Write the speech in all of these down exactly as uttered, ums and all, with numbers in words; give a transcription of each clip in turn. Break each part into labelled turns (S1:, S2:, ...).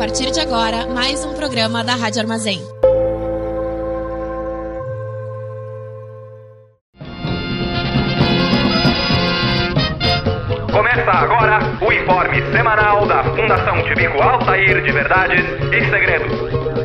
S1: partir de agora, mais um programa da Rádio Armazém.
S2: Começa agora o informe semanal da Fundação Tibico Altair de Verdades e Segredos.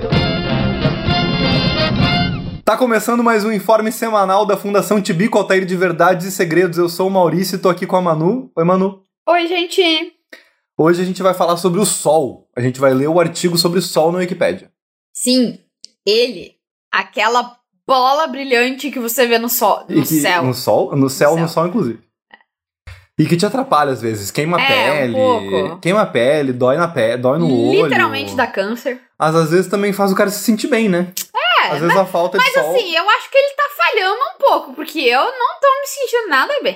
S3: Tá começando mais um informe semanal da Fundação Tibico Altair de Verdades e Segredos. Eu sou o Maurício e tô aqui com a Manu. Oi, Manu.
S4: Oi, gente.
S3: Hoje a gente vai falar sobre o Sol. A gente vai ler o artigo sobre o Sol na Wikipédia.
S4: Sim, ele. Aquela bola brilhante que você vê no, sol, no
S3: que,
S4: céu.
S3: No Sol? No céu, no,
S4: no
S3: céu. Sol, inclusive. E que te atrapalha às vezes. Queima a
S4: é,
S3: pele.
S4: Um pouco.
S3: Queima a pele, dói na pele, dói no olho.
S4: Literalmente dá câncer.
S3: Mas às vezes também faz o cara se sentir bem, né?
S4: É.
S3: Às vezes
S4: mas,
S3: a falta de
S4: mas
S3: sol...
S4: Mas assim, eu acho que ele tá falhando um pouco, porque eu não tô me sentindo nada bem.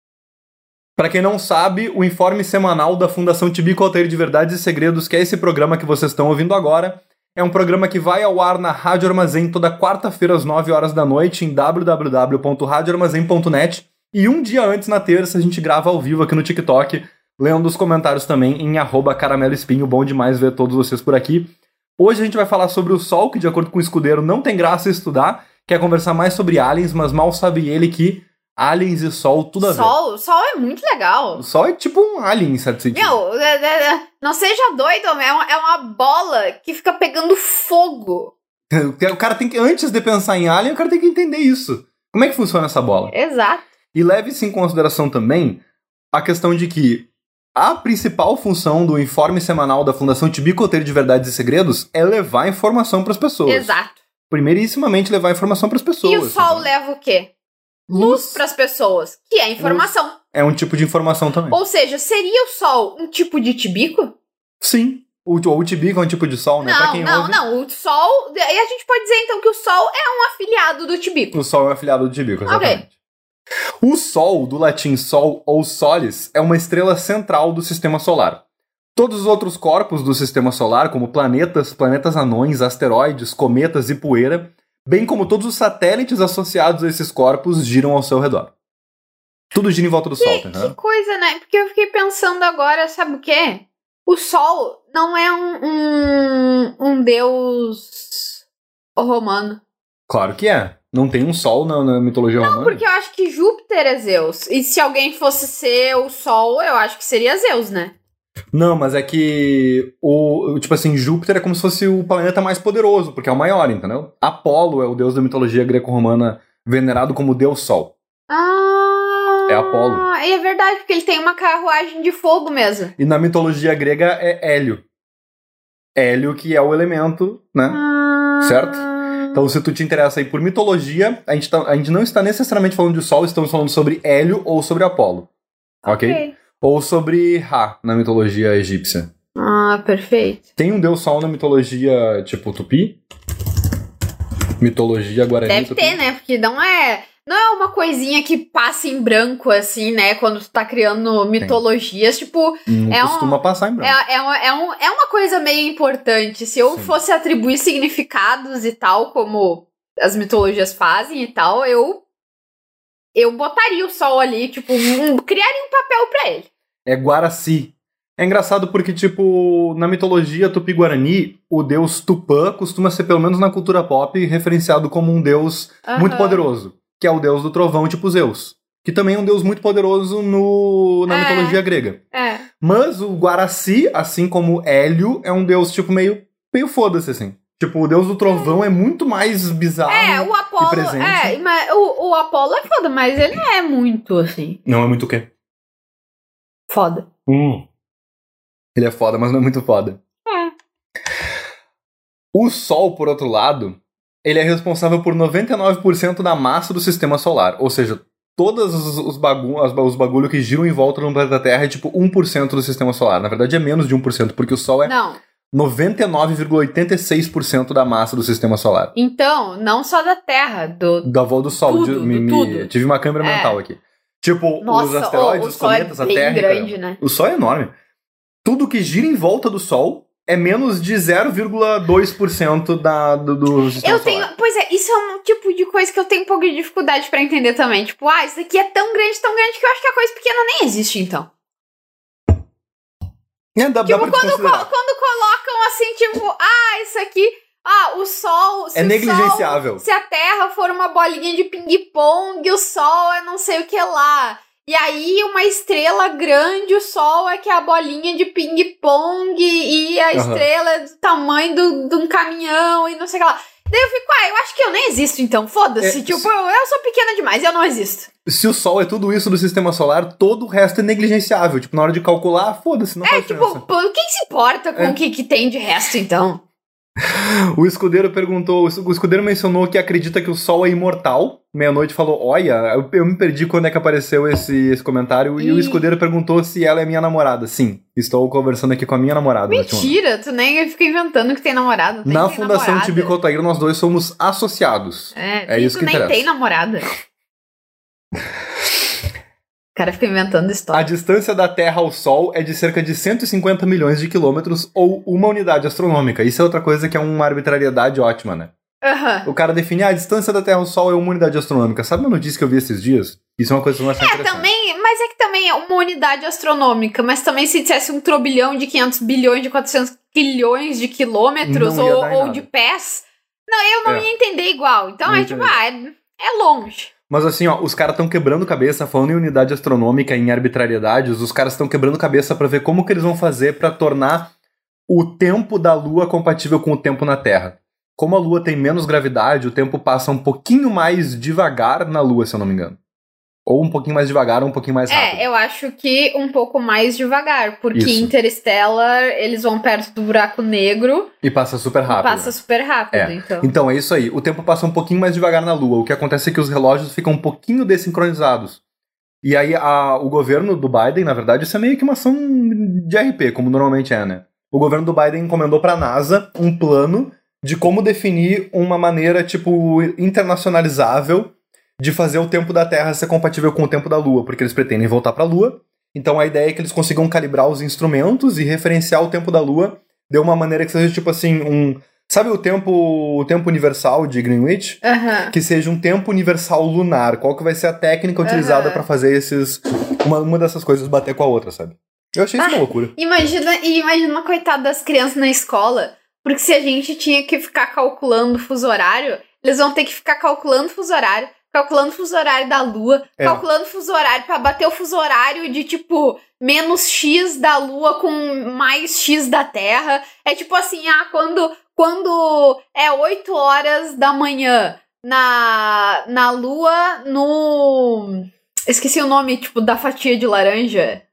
S3: Pra quem não sabe, o informe semanal da Fundação Tibico Altair de Verdades e Segredos, que é esse programa que vocês estão ouvindo agora, é um programa que vai ao ar na Rádio Armazém toda quarta-feira às nove horas da noite em w w w ponto rádio armazém ponto net e um dia antes, na terça, a gente grava ao vivo aqui no TikTok, lendo os comentários também em arroba caramelo espinho. Bom demais ver todos vocês por aqui. Hoje a gente vai falar sobre o Sol, que de acordo com o Escudeiro não tem graça estudar, quer conversar mais sobre aliens, mas mal sabe ele que aliens e Sol, tudo a ver.
S4: Sol, Sol é muito legal.
S3: O Sol é tipo um alien, em certo sentido.
S4: Meu, é, é, é, não seja doido, é uma, é uma bola que fica pegando fogo.
S3: O cara tem que, antes de pensar em alien, o cara tem que entender isso. Como é que funciona essa bola?
S4: Exato.
S3: E leve-se em consideração também a questão de que a principal função do informe semanal da Fundação Tibico Altair de Verdades e Segredos é levar informação para as pessoas.
S4: Exato.
S3: Primeirissimamente, levar informação para as pessoas.
S4: E o Sol
S3: né?
S4: leva o quê? Luz para as pessoas, que é informação.
S3: Luz é um tipo de informação também.
S4: Ou seja, seria o Sol um tipo de tibico?
S3: Sim. O, o tibico é um tipo de Sol, né?
S4: Não,
S3: pra quem
S4: não,
S3: ouve...
S4: não. O Sol... E a gente pode dizer, então, que o Sol é um afiliado do tibico.
S3: O Sol é um afiliado do tibico, exatamente.
S4: Ok.
S3: O Sol, do latim Sol ou Solis, é uma estrela central do Sistema Solar. Todos os outros corpos do Sistema Solar, como planetas, planetas anões, asteroides, cometas e poeira, bem como todos os satélites associados a esses corpos, giram ao seu redor. Tudo gira em volta do
S4: que,
S3: Sol, tá?
S4: Que coisa, né? Porque eu fiquei pensando agora, sabe o quê? O Sol não é um, um, um deus romano.
S3: Claro que é. Não tem um Sol na, na mitologia
S4: não,
S3: romana.
S4: Não, porque eu acho que Júpiter é Zeus. E se alguém fosse ser o Sol, eu acho que seria Zeus, né?
S3: Não, mas é que o, tipo assim, Júpiter é como se fosse o planeta mais poderoso, porque é o maior, entendeu? Apolo é o deus da mitologia greco-romana venerado como deus Sol.
S4: Ah!
S3: É Apolo.
S4: E é verdade, porque ele tem uma carruagem de fogo mesmo.
S3: E na mitologia grega é Hélio. Hélio que é o elemento, né?
S4: Ah.
S3: Certo? Então, se tu te interessa aí por mitologia, a gente, tá, a gente não está necessariamente falando de Sol, estamos falando sobre Hélio ou sobre Apolo. Ok?
S4: Ok.
S3: Ou sobre Ra, na mitologia egípcia.
S4: Ah, perfeito.
S3: Tem um deus Sol na mitologia, tipo, Tupi? Mitologia Guarani
S4: Deve
S3: Tupi?
S4: ter, né? Porque não é... Não é uma coisinha que passa em branco, assim, né? Quando tu tá criando mitologias, Sim. tipo...
S3: Não
S4: é
S3: costuma
S4: um,
S3: passar em branco.
S4: É, é, uma, é, um, é uma coisa meio importante. Se eu Sim. fosse atribuir significados e tal, como as mitologias fazem e tal, eu... Eu botaria o Sol ali, tipo... Um, criaria um papel pra ele.
S3: É Guaraci. É engraçado porque, tipo, na mitologia tupi-guarani, o deus Tupã costuma ser, pelo menos na cultura pop, referenciado como um deus uh-huh. muito poderoso. Que é o deus do trovão, tipo Zeus. Que também é um deus muito poderoso no, na é, mitologia grega.
S4: É.
S3: Mas o Guaraci, assim como Hélio, é um deus, tipo, meio, meio foda-se, assim. Tipo, o deus do trovão é, é muito mais bizarro
S4: é, o Apolo,
S3: e presente.
S4: É, mas o, o Apolo é foda, mas ele não é muito, assim.
S3: Não é muito o quê?
S4: Foda.
S3: Hum. Ele é foda, mas não é muito foda.
S4: É.
S3: O Sol, por outro lado... Ele é responsável por noventa e nove por cento da massa do sistema solar. Ou seja, todos os, os, bagu- os bagulho que giram em volta do planeta Terra é tipo um por cento do sistema solar. Na verdade é menos de um por cento, porque o Sol é
S4: não.
S3: noventa e nove vírgula oitenta e seis por cento da massa do sistema solar.
S4: Então, não só da Terra, do...
S3: Da volta do Sol.
S4: Tudo,
S3: de, me,
S4: do
S3: me,
S4: tudo.
S3: Tive uma câmera
S4: é.
S3: mental aqui. Tipo,
S4: Nossa,
S3: os asteroides,
S4: o,
S3: os
S4: o
S3: cometas,
S4: Sol é
S3: a Terra...
S4: bem grande, né?
S3: O Sol é enorme. Tudo que gira em volta do Sol... é menos de zero vírgula dois por cento da, do, do sistema
S4: eu tenho,
S3: solar.
S4: Pois é, isso é um tipo de coisa que eu tenho um pouco de dificuldade pra entender também. Tipo, ah, isso daqui é tão grande, tão grande, que eu acho que a coisa pequena nem existe, então.
S3: É, dá,
S4: tipo,
S3: dá pra
S4: quando, co- quando colocam como assim, tipo, ah, isso aqui... Ah, o Sol... Se
S3: é
S4: o
S3: negligenciável.
S4: Sol, se a Terra for uma bolinha de ping-pong, o Sol é não sei o que lá. E aí, uma estrela grande, o Sol é que é a bolinha de ping-pong e a uhum. estrela é do tamanho do, de um caminhão e não sei o que lá. Daí eu fico, ah, eu acho que eu nem existo então, foda-se. É, tipo, se... eu, eu sou pequena demais, eu não existo.
S3: Se o Sol é tudo isso do sistema solar, todo o resto é negligenciável. Tipo, na hora de calcular, foda-se, não
S4: é,
S3: faz
S4: tipo,
S3: diferença.
S4: É, tipo, quem se importa com é. o que, que tem de resto então?
S3: O escudeiro perguntou, o escudeiro mencionou que acredita que o Sol é imortal. Meia-noite falou, olha, eu, eu me perdi quando é que apareceu esse, esse comentário. E... e o escudeiro perguntou se ela é minha namorada. Sim, estou conversando aqui com a minha namorada.
S4: Mentira, tu nem fica inventando que tem namorada.
S3: Na Fundação Tibico Altair nós dois somos associados.
S4: É,
S3: é isso que
S4: nem
S3: interessa.
S4: Tem namorada. O cara fica inventando história.
S3: A distância da Terra ao Sol é de cerca de cento e cinquenta milhões de quilômetros ou uma unidade astronômica. Isso é outra coisa que é uma arbitrariedade ótima, né?
S4: Uhum.
S3: O cara define, ah, a distância da Terra ao Sol é uma unidade astronômica. Sabe uma notícia que eu vi esses dias? Isso é uma coisa que eu não acho
S4: é,
S3: interessante.
S4: Também, mas é que também é uma unidade astronômica, mas também se dissesse um trilhão de quinhentos bilhões de quatrocentos quilhões de quilômetros ou, ou de pés, não, eu não é. ia entender igual. Então não é tipo, ah, é, é longe.
S3: Mas assim, ó, os caras estão quebrando cabeça, falando em unidade astronômica, em arbitrariedades, os caras estão quebrando cabeça pra ver como que eles vão fazer pra tornar o tempo da Lua compatível com o tempo na Terra. Como a Lua tem menos gravidade, o tempo passa um pouquinho mais devagar na Lua, se eu não me engano. Ou um pouquinho mais devagar ou um pouquinho mais rápido.
S4: É, eu acho que um pouco mais devagar, porque
S3: Isso.
S4: Interstellar, eles vão perto do buraco negro.
S3: E passa super rápido.
S4: Passa super rápido,
S3: é.
S4: então.
S3: Então, é isso aí. O tempo passa um pouquinho mais devagar na Lua. O que acontece é que os relógios ficam um pouquinho desincronizados. E aí, a, o governo do Biden, na verdade, isso é meio que uma ação de R P, como normalmente é, né? O governo do Biden encomendou pra NASA um plano de como definir uma maneira, tipo, internacionalizável de fazer o tempo da Terra ser compatível com o tempo da Lua, porque eles pretendem voltar para a Lua. Então a ideia é que eles consigam calibrar os instrumentos e referenciar o tempo da Lua de uma maneira que seja tipo assim, um... Sabe o tempo, o tempo universal de Greenwich?
S4: Uhum.
S3: Que seja um tempo universal lunar. Qual que vai ser a técnica utilizada uhum. para fazer esses... Uma, uma dessas coisas bater com a outra, sabe? Eu achei isso ah, uma loucura.
S4: Imagina, imagina, coitada das crianças na escola, porque se a gente tinha que ficar calculando o fuso horário, eles vão ter que ficar calculando o fuso horário, calculando o fuso horário da Lua, é. calculando o fuso horário pra bater o fuso horário de, tipo, menos X da Lua com mais X da Terra. É tipo assim, ah, quando, quando é oito horas da manhã na, na Lua, no... Esqueci o nome, tipo, da fatia de laranja.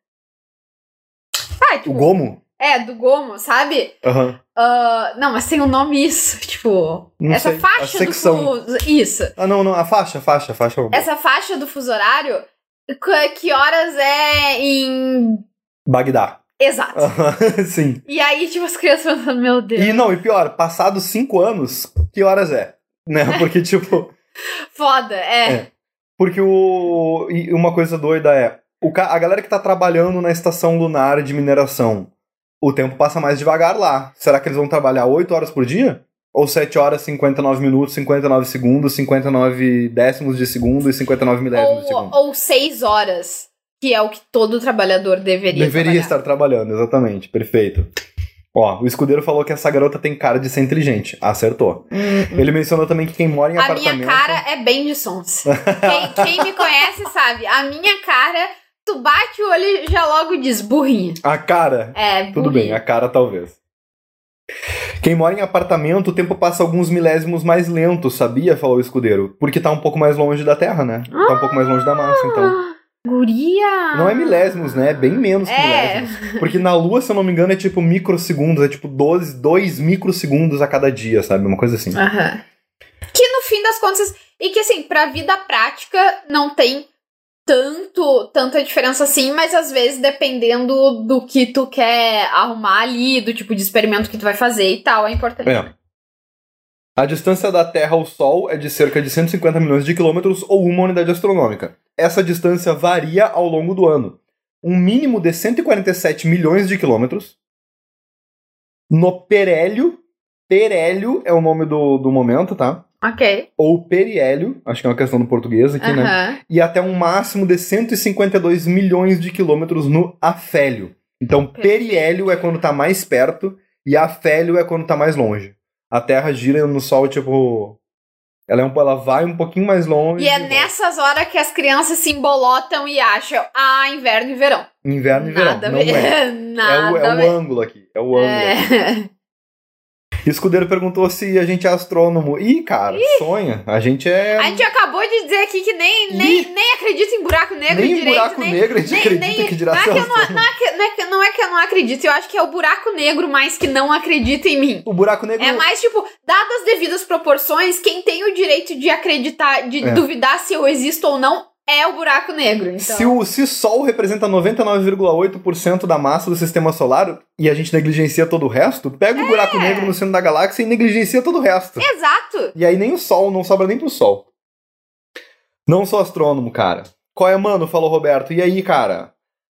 S4: Ah, tipo...
S3: O gomo?
S4: É, do gomo, sabe?
S3: Aham. Uhum.
S4: Uh, não, mas tem um nome isso, tipo...
S3: Não
S4: essa
S3: sei.
S4: faixa
S3: a secção.
S4: do fuso... Isso.
S3: Ah, não, não, a faixa, faixa, faixa.
S4: Essa faixa do fuso horário, que horas é em...
S3: Bagdá.
S4: Exato.
S3: Uh-huh. Sim.
S4: E aí, tipo, as crianças pensando, meu Deus.
S3: E não, e pior, passados cinco anos, que horas é? Né? Porque, tipo...
S4: Foda, é.
S3: é. Porque o... E uma coisa doida é... O ca... A galera que tá trabalhando na estação lunar de mineração... O tempo passa mais devagar lá. Será que eles vão trabalhar oito horas por dia? Ou sete horas, cinquenta e nove minutos, cinquenta e nove segundos, cinquenta e nove décimos de segundo e cinquenta e nove milésimos
S4: ou,
S3: de segundo?
S4: Ou seis horas, que é o que todo trabalhador deveria
S3: Deveria
S4: trabalhar.
S3: estar trabalhando, exatamente. Perfeito. Ó, o escudeiro falou que essa garota tem cara de ser inteligente. Acertou.
S4: Hum,
S3: Ele mencionou também que quem mora em
S4: a
S3: apartamento...
S4: A minha cara é bem de sons. quem, quem me conhece sabe. A minha cara... Tu bate o olho e já logo diz burrinha.
S3: A cara?
S4: É, burrinha.
S3: Tudo bem, a cara talvez. Quem mora em apartamento, o tempo passa alguns milésimos mais lento, sabia? Falou o escudeiro. Porque tá um pouco mais longe da Terra, né?
S4: Ah,
S3: tá um pouco mais longe da massa, então.
S4: Guria!
S3: Não é milésimos, né? É bem menos que
S4: é.
S3: milésimos. Porque na Lua, se eu não me engano, é tipo microsegundos. É tipo dois microsegundos a cada dia, sabe? Uma coisa assim.
S4: Aham. Que no fim das contas... E que assim, pra vida prática não tem... Tanto, tanta diferença assim, mas às vezes dependendo do que tu quer arrumar ali, do tipo de experimento que tu vai fazer e tal, é importante.
S3: É. A distância da Terra ao Sol é de cerca de cento e cinquenta milhões de quilômetros ou uma unidade astronômica. Essa distância varia ao longo do ano. Um mínimo de cento e quarenta e sete milhões de quilômetros. No perélio, perélio é o nome do, do momento, tá?
S4: Ok.
S3: Ou periélio, acho que é uma questão do português aqui,
S4: uhum.
S3: né? E até um máximo de cento e cinquenta e dois milhões de quilômetros no afélio. Então, periélio é quando tá mais perto e afélio é quando tá mais longe. A Terra gira no Sol, tipo... Ela, é um, ela vai um pouquinho mais longe.
S4: E é nessas horas que as crianças se embolotam e acham, ah, inverno e verão.
S3: Inverno e
S4: Nada
S3: verão, não é.
S4: Nada
S3: é o, é o ângulo aqui, é o ângulo
S4: é.
S3: aqui. Escudeiro perguntou se a gente é astrônomo. Ih, cara, Ih. sonha. A gente é...
S4: A gente acabou de dizer aqui que nem, nem, nem acredita em buraco negro
S3: nem
S4: direito.
S3: Nem em buraco
S4: nem,
S3: negro a gente
S4: nem,
S3: acredita
S4: nem,
S3: que dirá
S4: não, é
S3: ser
S4: que eu não,
S3: astrônomo.
S4: não, é que, não, é que, não é que eu não acredito, eu acho que é o buraco negro mais que não acredita em mim.
S3: O buraco negro...
S4: É mais, tipo, dadas as devidas proporções, quem tem o direito de acreditar, de
S3: é.
S4: duvidar se eu existo ou não, é o buraco negro. Então.
S3: Se o se Sol representa noventa e nove vírgula oito por cento da massa do sistema solar e a gente negligencia todo o resto, pega o
S4: é.
S3: buraco negro no centro da galáxia e negligencia todo o resto.
S4: Exato.
S3: E aí nem o Sol, não sobra nem pro Sol. Não sou astrônomo, cara. Qual é, mano? Falou Roberto. E aí, cara?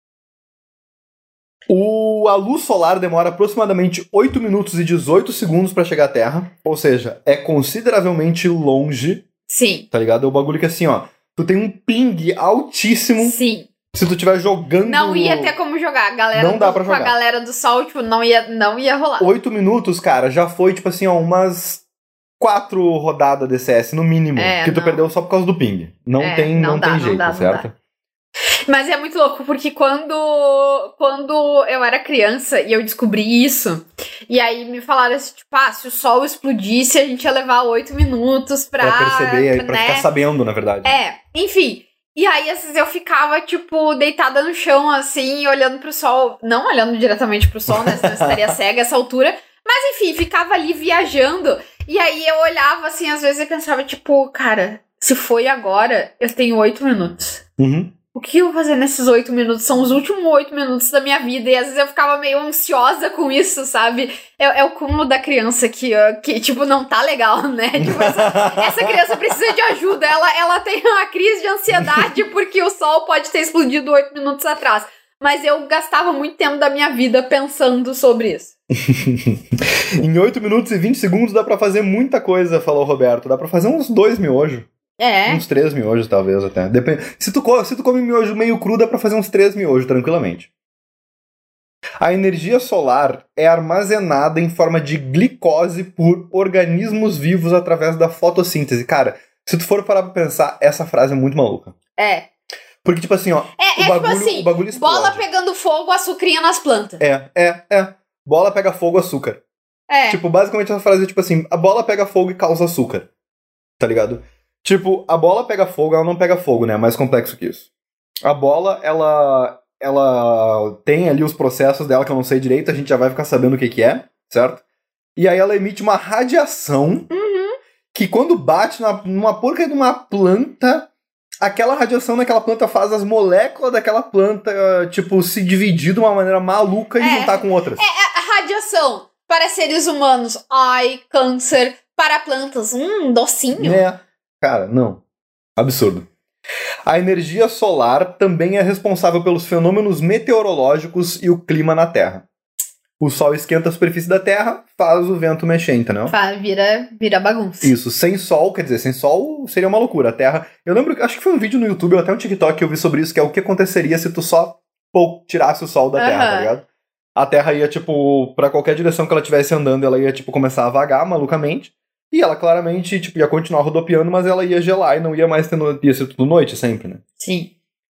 S3: O, a luz solar demora aproximadamente oito minutos e dezoito segundos pra chegar à Terra. Ou seja, é consideravelmente longe.
S4: Sim.
S3: Tá ligado? É o bagulho que assim, ó... Tu tem um ping altíssimo.
S4: Sim.
S3: Se tu estiver jogando...
S4: Não ia ter como jogar. A galera
S3: não dá
S4: do,
S3: pra jogar.
S4: Com a galera do Sol, tipo, não ia, não ia rolar.
S3: Oito minutos, cara, já foi, tipo assim, ó, umas quatro rodadas D C S, no mínimo.
S4: É,
S3: que tu
S4: não.
S3: perdeu só por causa do ping. Não
S4: é,
S3: tem, não,
S4: não dá,
S3: tem
S4: não
S3: jeito,
S4: dá,
S3: certo?
S4: Não dá. Mas é muito louco, porque quando, quando eu era criança e eu descobri isso, e aí me falaram assim, tipo, ah, se o Sol explodisse, a gente ia levar oito minutos pra...
S3: Pra perceber,
S4: pra,
S3: pra
S4: né?
S3: ficar sabendo, na verdade.
S4: É, enfim... E aí, às vezes, eu ficava, tipo, deitada no chão, assim, olhando pro sol. Não olhando diretamente pro sol, né? Senão eu estaria cega a essa altura. Mas, enfim, ficava ali viajando. E aí, eu olhava, assim, às vezes, e pensava, tipo, cara, se foi agora, eu tenho oito minutos.
S3: Uhum.
S4: O que eu vou fazer nesses oito minutos? São os últimos oito minutos da minha vida. E, às vezes, eu ficava meio ansiosa com isso, sabe? É, é o cúmulo da criança que, uh, que, tipo, não tá legal, né? Tipo, essa, essa criança precisa de ajuda. Ela, ela tem uma crise de ansiedade porque o sol pode ter explodido oito minutos atrás. Mas eu gastava muito tempo da minha vida pensando sobre isso.
S3: Em oito minutos e vinte segundos dá pra fazer muita coisa, falou o Roberto. Dá pra fazer uns dois miojos.
S4: É.
S3: Uns três miojos, talvez, até. Depende. Se tu, se tu come miojo meio cru, dá pra fazer uns três miojos, tranquilamente. A energia solar é armazenada em forma de glicose por organismos vivos através da fotossíntese. Cara, se tu for parar pra pensar, essa frase é muito maluca.
S4: É.
S3: Porque, tipo assim, ó,
S4: é,
S3: o,
S4: é
S3: bagulho,
S4: tipo assim,
S3: o bagulho explode.
S4: Bola pegando fogo, açucrinha nas plantas.
S3: É, é, é. Bola pega fogo, açúcar.
S4: É.
S3: Tipo, basicamente essa frase é tipo assim, a bola pega fogo e causa açúcar. Tá ligado? Tipo, a bola pega fogo, ela não pega fogo, né? É mais complexo que isso. A bola, ela... Ela tem ali os processos dela que eu não sei direito, a gente já vai ficar sabendo o que que é, certo? E aí ela emite uma radiação
S4: uhum.
S3: que quando bate na, numa porca de uma planta, aquela radiação naquela planta faz as moléculas daquela planta, tipo, se dividir de uma maneira maluca e
S4: é,
S3: juntar com outras.
S4: É, a radiação para seres humanos, ai, câncer, para plantas, hum, docinho.
S3: É, cara, não. Absurdo. A energia solar também é responsável pelos fenômenos meteorológicos e o clima na Terra. O Sol esquenta a superfície da Terra, faz o vento mexer, entendeu?
S4: Vira, vira bagunça.
S3: Isso, sem Sol, quer dizer, sem Sol seria uma loucura. A Terra... Eu lembro, acho que foi um vídeo no YouTube, ou até um TikTok que eu vi sobre isso, que é o que aconteceria se tu só pô, tirasse o Sol da Terra,
S4: uhum.
S3: tá ligado? A Terra ia, tipo, pra qualquer direção que ela estivesse andando, ela ia, tipo, começar a vagar malucamente. E ela claramente, tipo, ia continuar rodopiando, mas ela ia gelar e não ia mais ter no... ia ser tudo noite sempre, né?
S4: Sim.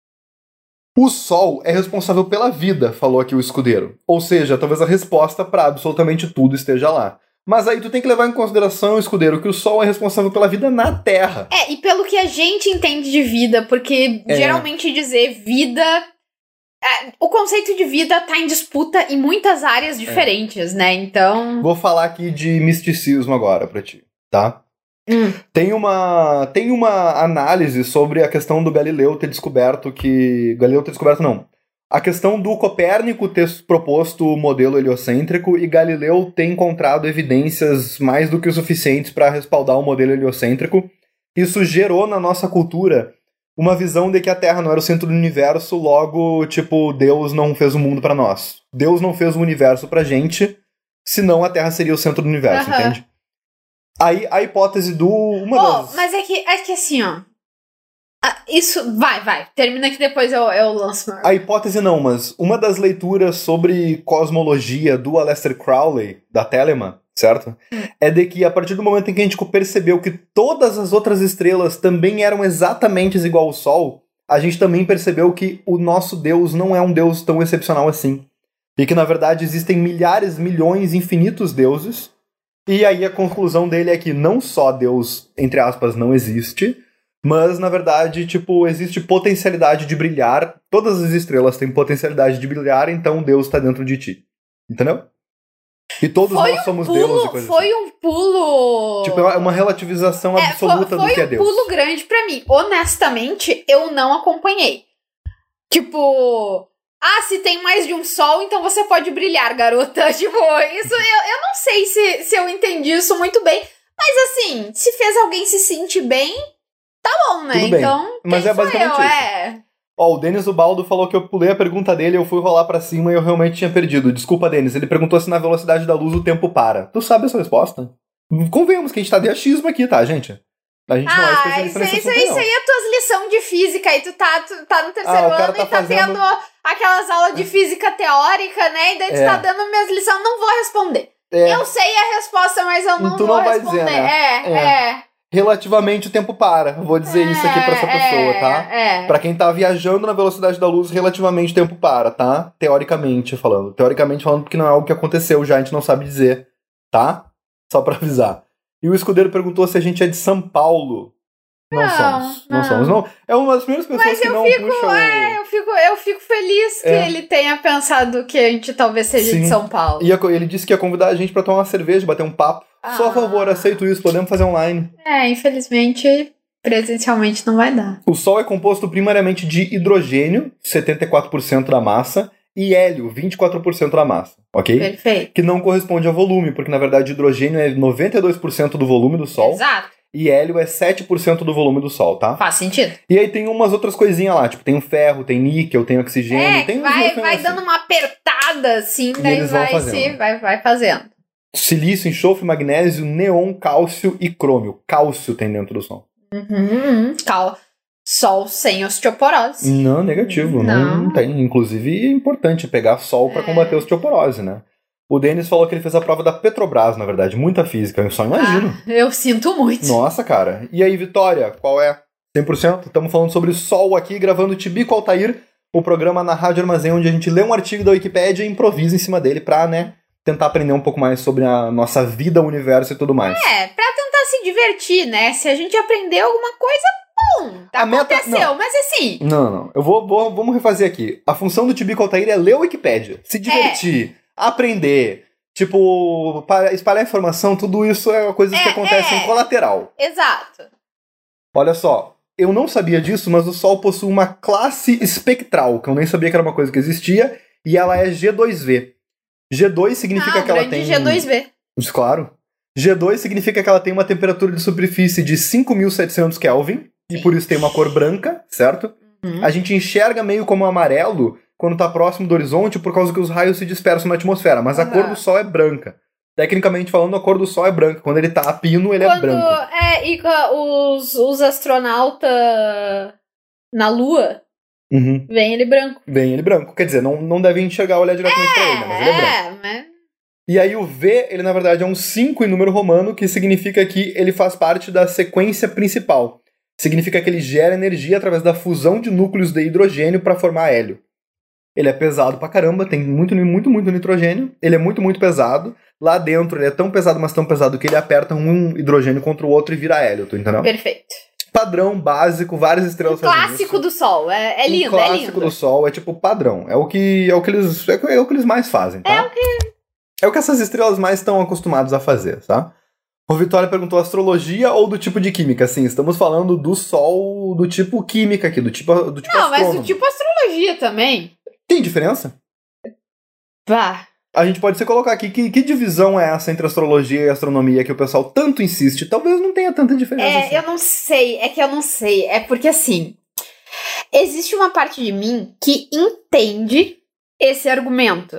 S3: O Sol é responsável pela vida, falou aqui o escudeiro. Ou seja, talvez a resposta pra absolutamente tudo esteja lá. Mas aí tu tem que levar em consideração, escudeiro, que o Sol é responsável pela vida na Terra.
S4: É, e pelo que a gente entende de vida, porque
S3: é.
S4: geralmente dizer vida... É, o conceito de vida tá em disputa em muitas áreas diferentes, é. né? Então...
S3: Vou falar aqui de misticismo agora pra ti, tá?
S4: Hum.
S3: Tem uma, tem uma análise sobre a questão do Galileu ter descoberto que... Galileu ter descoberto, não. A questão do Copérnico ter proposto o modelo heliocêntrico e Galileu ter encontrado evidências mais do que o suficientes para respaldar o modelo heliocêntrico. Isso gerou na nossa cultura uma visão de que a Terra não era o centro do universo, logo, tipo, Deus não fez o mundo pra nós. Deus não fez o universo pra gente, senão a Terra seria o centro do universo, uhum. entende? Aí, a hipótese do... Uma
S4: oh,
S3: das...
S4: Mas é que, é que assim, ó... Ah, isso, vai, vai. Termina que depois eu, eu lanço meu.
S3: A hipótese não, mas uma das leituras sobre cosmologia do Aleister Crowley, da Telemann, certo? Hum. É de que a partir do momento em que a gente percebeu que todas as outras estrelas também eram exatamente igual ao Sol, a gente também percebeu que o nosso Deus não é um Deus tão excepcional assim. E que, na verdade, existem milhares, milhões, infinitos deuses. E aí a conclusão dele é que não só Deus, entre aspas, não existe, mas, na verdade, tipo, existe potencialidade de brilhar. Todas as estrelas têm potencialidade de brilhar, então Deus está dentro de ti. Entendeu? E todos
S4: foi
S3: nós
S4: um
S3: somos
S4: pulo,
S3: Deus e coisas
S4: Foi
S3: assim.
S4: um pulo...
S3: Tipo, é uma relativização absoluta
S4: é, foi,
S3: do que é
S4: um
S3: Deus.
S4: Foi um pulo grande pra mim. Honestamente, eu não acompanhei. Tipo... Ah, se tem mais de um sol, então você pode brilhar, garota. Tipo, isso... Eu, eu não sei se, se eu entendi isso muito bem. Mas, assim, se fez alguém se sentir bem... Tá bom, né?
S3: Tudo bem.
S4: Então,
S3: Mas
S4: quem
S3: é basicamente
S4: sou eu?
S3: isso.
S4: É...
S3: Ó, o Denis Ubaldo falou que eu pulei a pergunta dele, eu fui rolar pra cima e eu realmente tinha perdido. Desculpa, Denis. Ele perguntou se na velocidade da luz o tempo para. Tu sabe essa resposta? Convenhamos que a gente tá de achismo aqui, tá, gente? A gente
S4: ah,
S3: não é especialista
S4: isso,
S3: nesse
S4: isso,
S3: assunto,
S4: isso aí é tuas lições de física e tu tá, tu tá no terceiro
S3: ah,
S4: ano
S3: tá
S4: e tá
S3: fazendo...
S4: tendo aquelas aulas de física teórica, né? E daí tu
S3: é.
S4: tá dando minhas lições, não vou responder.
S3: É.
S4: Eu sei a resposta, mas eu não
S3: tu
S4: vou
S3: não vai
S4: responder.
S3: dizer, né?
S4: É, é.
S3: é. Relativamente o tempo para. Vou dizer
S4: é,
S3: isso aqui pra essa pessoa,
S4: é,
S3: tá?
S4: É.
S3: Pra quem tá viajando na velocidade da luz, relativamente o tempo para, tá? Teoricamente falando. Teoricamente falando, porque não é algo que aconteceu já, a gente não sabe dizer, tá? Só pra avisar. E o escudeiro perguntou se a gente é de São Paulo. Não, não somos. Não, não somos. Não. É uma das primeiras pessoas
S4: Mas
S3: que
S4: eu
S3: não
S4: fico,
S3: puxa o...
S4: é, eu fico, eu fico feliz que
S3: É.
S4: ele tenha pensado que a gente talvez seja
S3: Sim.
S4: de São Paulo.
S3: E ele disse que ia convidar a gente pra tomar uma cerveja, bater um papo.
S4: Ah.
S3: Só a favor, aceito isso, podemos fazer online.
S4: É, infelizmente, presencialmente não vai dar.
S3: O Sol é composto primariamente de hidrogênio, setenta e quatro por cento da massa, e hélio, vinte e quatro por cento da massa, ok?
S4: Perfeito.
S3: Que não corresponde ao volume, porque na verdade hidrogênio é noventa e dois por cento do volume do Sol.
S4: Exato.
S3: E hélio é sete por cento do volume do Sol, tá?
S4: Faz sentido.
S3: E aí tem umas outras coisinhas lá, tipo, tem o ferro, tem níquel, tem oxigênio,
S4: É,
S3: tem...
S4: vai, vai dando uma apertada, assim, daí
S3: eles vão
S4: vai,
S3: fazendo.
S4: se, vai, vai fazendo.
S3: Silício, enxofre, magnésio, neon, cálcio e crômio. Cálcio tem dentro do Sol.
S4: Uhum, cal... Sol sem osteoporose.
S3: Não, negativo. Não, não tem. Inclusive, é importante pegar Sol para combater a osteoporose, né? O Denis falou que ele fez a prova da Petrobras, na verdade. Muita física, eu só imagino.
S4: Ah, eu sinto muito.
S3: Nossa, cara. E aí, Vitória, qual é? cem por cento? Estamos falando sobre Sol aqui, gravando Tibico Altair, o programa na Rádio Armazém, onde a gente lê um artigo da Wikipédia e improvisa em cima dele pra, né, tentar aprender um pouco mais sobre a nossa vida, o universo e tudo mais.
S4: É, pra tentar se divertir, né? Se a gente aprender alguma coisa, bom,
S3: A
S4: aconteceu,
S3: meta- não.
S4: mas assim...
S3: Não, não. Eu vou, vou vamos refazer aqui. A função do Tibico Altair é ler a Wikipédia, se divertir, aprender, tipo, para espalhar informação, tudo isso é coisas que
S4: É,
S3: acontecem
S4: é.
S3: colateral.
S4: Exato.
S3: Olha só, eu não sabia disso, mas o Sol possui uma classe espectral, que eu nem sabia que era uma coisa que existia, e ela é G dois V. G dois significa
S4: Ah,
S3: que ela
S4: grande
S3: tem...
S4: G dois V.
S3: Claro. G dois significa que ela tem uma temperatura de superfície de cinco mil e setecentos Kelvin, e por isso tem uma cor branca, certo?
S4: Uhum.
S3: A gente enxerga meio como amarelo quando tá próximo do horizonte por causa que os raios se dispersam na atmosfera, mas a
S4: Uhum.
S3: cor do Sol é branca. Tecnicamente falando, a cor do Sol é branca. Quando ele tá a pino, ele
S4: Quando,
S3: é branco.
S4: É, e co- os, os astronautas na Lua,
S3: Uhum.
S4: vem ele branco.
S3: Vem ele branco. Quer dizer, não, não deve enxergar olhar diretamente pra ele, né? Mas ele é branco.
S4: É, mas...
S3: E aí o V, ele na verdade é um cinco em número romano, que significa que ele faz parte da sequência principal. Significa que ele gera energia através da fusão de núcleos de hidrogênio para formar hélio. Ele é pesado pra caramba, tem muito, muito, muito nitrogênio. Ele é muito, muito pesado. Lá dentro ele é tão pesado, mas tão pesado que ele aperta um hidrogênio contra o outro e vira hélio, tu entendeu?
S4: Perfeito.
S3: Padrão, básico, várias estrelas
S4: O
S3: fazem
S4: clássico
S3: isso.
S4: do Sol. É, é lindo,
S3: o
S4: é
S3: clássico
S4: lindo.
S3: do Sol é tipo padrão. É o que, é o que, eles, é o que eles mais fazem, tá?
S4: É o que...
S3: É o que essas estrelas mais estão acostumadas a fazer, tá? O Vitória perguntou astrologia ou do tipo de química? Sim, estamos falando do Sol do tipo química aqui, do tipo, do tipo
S4: Não, mas
S3: astrônomo.
S4: o tipo astrologia também.
S3: Tem diferença?
S4: Vá.
S3: A gente pode se colocar aqui, que, que divisão é essa entre astrologia e astronomia que o pessoal tanto insiste? Talvez não tenha tanta diferença
S4: É,
S3: assim.
S4: eu não sei, é que eu não sei. É porque assim, existe uma parte de mim que entende esse argumento.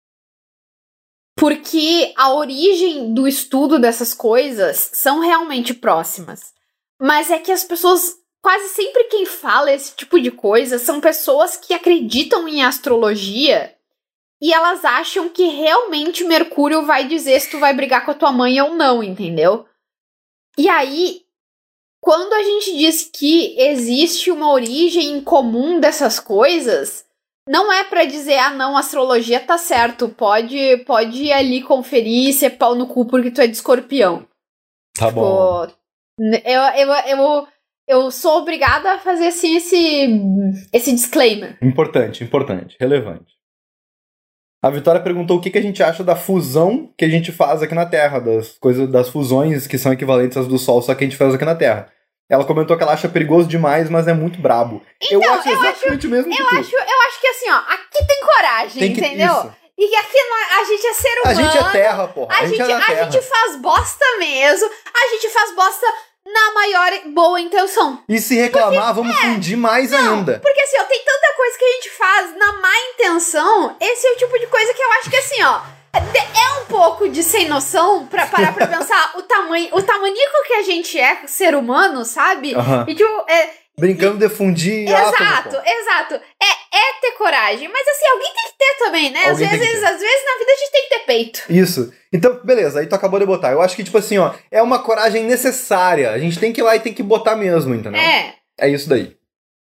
S4: Porque a origem do estudo dessas coisas são realmente próximas. Mas é que as pessoas quase sempre quem fala esse tipo de coisa são pessoas que acreditam em astrologia e elas acham que realmente Mercúrio vai dizer se tu vai brigar com a tua mãe ou não, entendeu? E aí, quando a gente diz que existe uma origem comum dessas coisas, não é pra dizer, ah não, a astrologia tá certo, pode, pode ir ali conferir e ser pau no cu porque tu é de escorpião.
S3: Tá
S4: tipo,
S3: bom.
S4: Eu, eu, eu, eu sou obrigada a fazer assim esse, esse disclaimer.
S3: Importante, importante, relevante. A Vitória perguntou o que, que a gente acha da fusão que a gente faz aqui na Terra, das coisas, das fusões que são equivalentes às do Sol, só que a gente faz aqui na Terra. Ela comentou que ela acha perigoso demais, mas é muito brabo.
S4: Então,
S3: eu acho
S4: eu
S3: exatamente
S4: acho,
S3: o mesmo que
S4: eu
S3: tu.
S4: acho, eu acho que assim, ó, aqui tem coragem,
S3: Tem que,
S4: entendeu?
S3: isso.
S4: E que aqui nós, a gente é ser humano.
S3: A gente é terra, porra.
S4: A,
S3: A gente
S4: gente,
S3: é da
S4: a
S3: terra.
S4: gente faz bosta mesmo. A gente faz bosta na maior boa intenção.
S3: E se reclamar, vamos fundir mais ainda.
S4: Porque assim, ó, tem tanta coisa que a gente faz na má intenção. Esse é o tipo de coisa que eu acho que assim, ó, é um pouco de sem noção pra parar pra pensar o tamanho, o tamanico que a gente é, ser humano, sabe?
S3: Aham.
S4: E tipo, é...
S3: Brincando de fundir
S4: Exato,
S3: átomo, pô.
S4: exato. É, é ter coragem. Mas assim, alguém tem que ter também, né? Às
S3: Alguém tem que
S4: vezes,
S3: ter.
S4: às vezes na vida a gente tem que ter peito.
S3: Isso. Então, beleza, aí tu acabou de botar. Eu acho que, tipo assim, ó, é uma coragem necessária. A gente tem que ir lá e tem que botar mesmo, entendeu?
S4: É.
S3: É isso daí.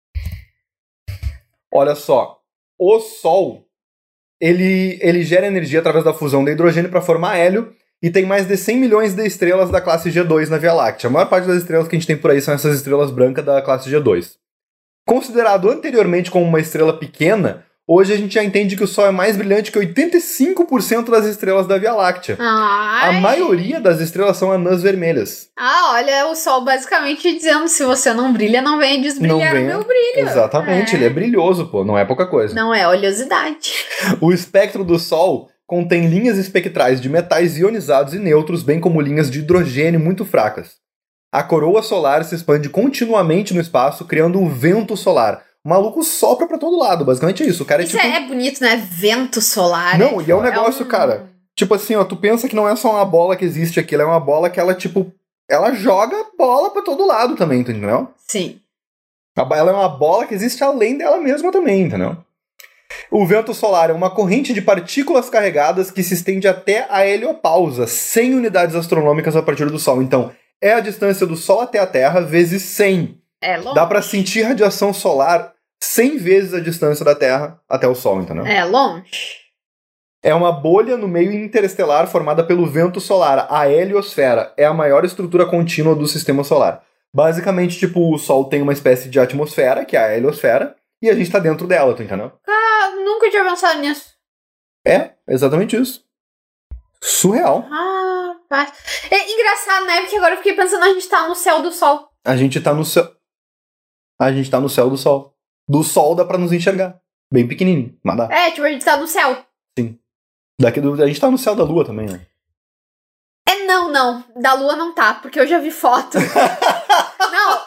S3: Olha só. O Sol, ele, ele gera energia através da fusão de hidrogênio para formar hélio e tem mais de cem milhões de estrelas da classe G dois na Via Láctea. A maior parte das estrelas que a gente tem por aí são essas estrelas brancas da classe G dois. Considerado anteriormente como uma estrela pequena, hoje a gente já entende que o Sol é mais brilhante que oitenta e cinco por cento das estrelas da Via Láctea.
S4: Ai.
S3: A maioria das estrelas são anãs vermelhas.
S4: Ah, olha, o Sol basicamente dizendo, se você não brilha, não venha desbrilhar
S3: Não venha-
S4: o meu brilho.
S3: Exatamente,
S4: É.
S3: ele é brilhoso, pô, não é pouca coisa.
S4: Não é oleosidade.
S3: O espectro do Sol contém linhas espectrais de metais ionizados e neutros, bem como linhas de hidrogênio muito fracas. A coroa solar se expande continuamente no espaço, criando um vento solar. O maluco sopra pra todo lado, basicamente é isso. O cara é
S4: Isso
S3: tipo...
S4: é, é bonito, né? Vento solar.
S3: Não,
S4: é,
S3: e é um
S4: tipo,
S3: negócio,
S4: um-
S3: cara. Tipo assim, ó, tu pensa que não é só uma bola que existe aqui, ela é uma bola que ela, tipo... Ela joga bola pra todo lado também, tu entendeu?
S4: Sim.
S3: Ela é uma bola que existe além dela mesma também, entendeu? O vento solar é uma corrente de partículas carregadas que se estende até a heliopausa, cem unidades astronômicas a partir do Sol. Então, é a distância do Sol até a Terra vezes cem.
S4: É longe.
S3: Dá pra sentir radiação solar cem vezes a distância da Terra até o Sol, entendeu?
S4: É longe.
S3: É uma bolha no meio interestelar formada pelo vento solar. A heliosfera é a maior estrutura contínua do sistema solar. Basicamente, tipo, o Sol tem uma espécie de atmosfera, que é a heliosfera, e a gente tá dentro dela, tu entendeu?
S4: Ah, nunca tinha pensado nisso.
S3: É, exatamente isso. Surreal.
S4: Ah, pá. É engraçado, né? Porque agora eu fiquei pensando, a gente tá no céu do Sol.
S3: A gente tá no céu... A gente tá no céu do Sol. Do Sol dá pra nos enxergar. Bem pequenininho, mas dá.
S4: É, tipo, a gente tá no céu.
S3: Daqui do... A gente tá no céu da Lua também, né?
S4: É, não, não. Da Lua não tá, porque eu já vi foto. Não.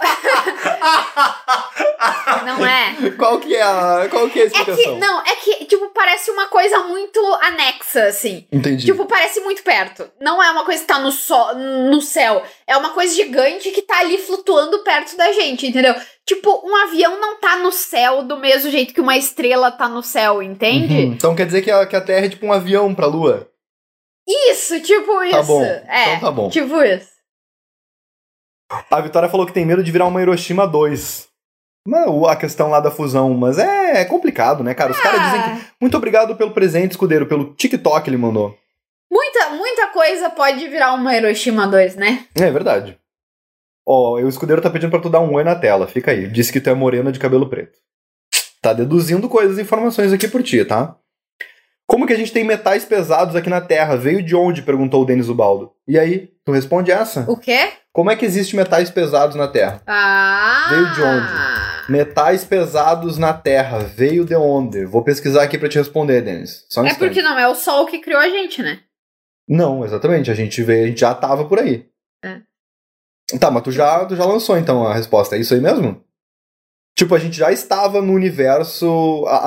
S4: Não é.
S3: Qual que é a, qual que é a
S4: É que,
S3: explicação?
S4: não, é que, tipo, parece uma coisa muito anexa, assim.
S3: Entendi.
S4: Tipo, parece muito perto. Não é uma coisa que tá no, so, no céu. É uma coisa gigante que tá ali flutuando perto da gente, entendeu? Tipo, um avião não tá no céu do mesmo jeito que uma estrela tá no céu, entende?
S3: Uhum. Então quer dizer que a, que a Terra é tipo um avião pra Lua?
S4: Isso, tipo isso.
S3: Tá bom,
S4: É,
S3: então tá bom.
S4: tipo isso.
S3: A Vitória falou que tem medo de virar uma Hiroshima dois. Não, a questão lá da fusão, mas é, é complicado, né, cara? Os caras dizem que... Muito obrigado pelo presente, escudeiro, pelo TikTok ele mandou.
S4: Muita, muita coisa pode virar uma Hiroshima dois, né?
S3: É verdade. Ó, o escudeiro tá pedindo pra tu dar um oi na tela, fica aí. Disse que tu é morena de cabelo preto. Tá deduzindo coisas, informações aqui por ti, tá? Como que a gente tem metais pesados aqui na Terra? Veio de onde? Perguntou o Denis Ubaldo. E aí, tu responde essa?
S4: O quê?
S3: Como é que existe metais pesados na Terra?
S4: Ah!
S3: Veio de onde? Metais pesados na Terra. Veio de onde? Vou pesquisar aqui pra te responder, Denis. Só um
S4: É
S3: instante.
S4: porque não é o Sol que criou a gente, né?
S3: Não, exatamente. A gente veio, a gente já tava por aí.
S4: É.
S3: Tá, mas tu já, tu já lançou então a resposta. É isso aí mesmo? Tipo, a gente já estava no universo... A, a,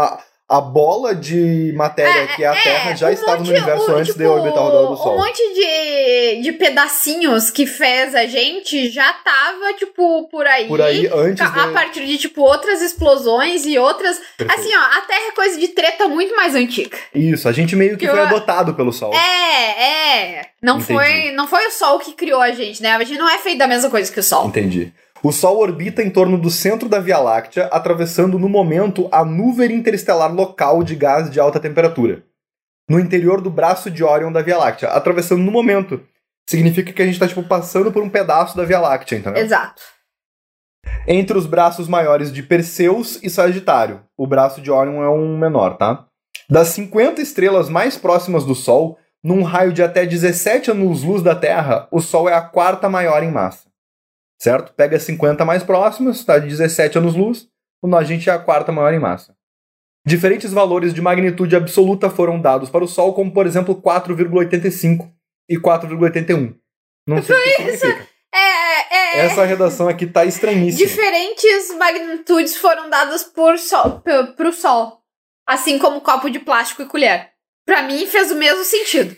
S3: A bola de matéria
S4: É,
S3: que é a
S4: é,
S3: Terra já
S4: um
S3: estava
S4: monte-
S3: no universo
S4: o-
S3: antes
S4: tipo,
S3: de orbitar ao redor do Sol.
S4: Um monte de, de pedacinhos que fez a gente já tava, tipo, por aí.
S3: Por aí, antes
S4: a,
S3: de...
S4: a partir de, tipo, outras explosões e outras...
S3: Perfeito.
S4: Assim, ó, a Terra é coisa de treta muito mais antiga.
S3: Isso, a gente meio que
S4: Que
S3: foi
S4: eu-
S3: adotado pelo Sol.
S4: É, é. Não
S3: Entendi.
S4: foi, não foi o Sol que criou a gente, né? A gente não é feito da mesma coisa que o Sol.
S3: Entendi. O Sol orbita em torno do centro da Via Láctea, atravessando no momento a nuvem interestelar local de gás de alta temperatura, no interior do braço de Órion da Via Láctea. Atravessando no momento. Significa que a gente tá, tipo, passando por um pedaço da Via Láctea, entendeu?
S4: Exato.
S3: Entre os braços maiores de Perseus e Sagitário. O braço de Órion é um menor, tá? Das cinquenta estrelas mais próximas do Sol, num raio de até dezessete anos-luz da Terra, o Sol é a quarta maior em massa. Certo? Pega cinquenta mais próximas, tá de dezessete anos-luz, a gente é a quarta maior em massa. Diferentes valores de magnitude absoluta foram dados para o Sol, como, por exemplo, quatro vírgula oitenta e cinco e quatro vírgula oitenta e um. Não sei o que significa.
S4: É, é,
S3: Essa redação aqui tá estranhíssima.
S4: Diferentes magnitudes foram dadas por sol, p- pro Sol. Assim como copo de plástico e colher. Pra mim, fez o mesmo sentido.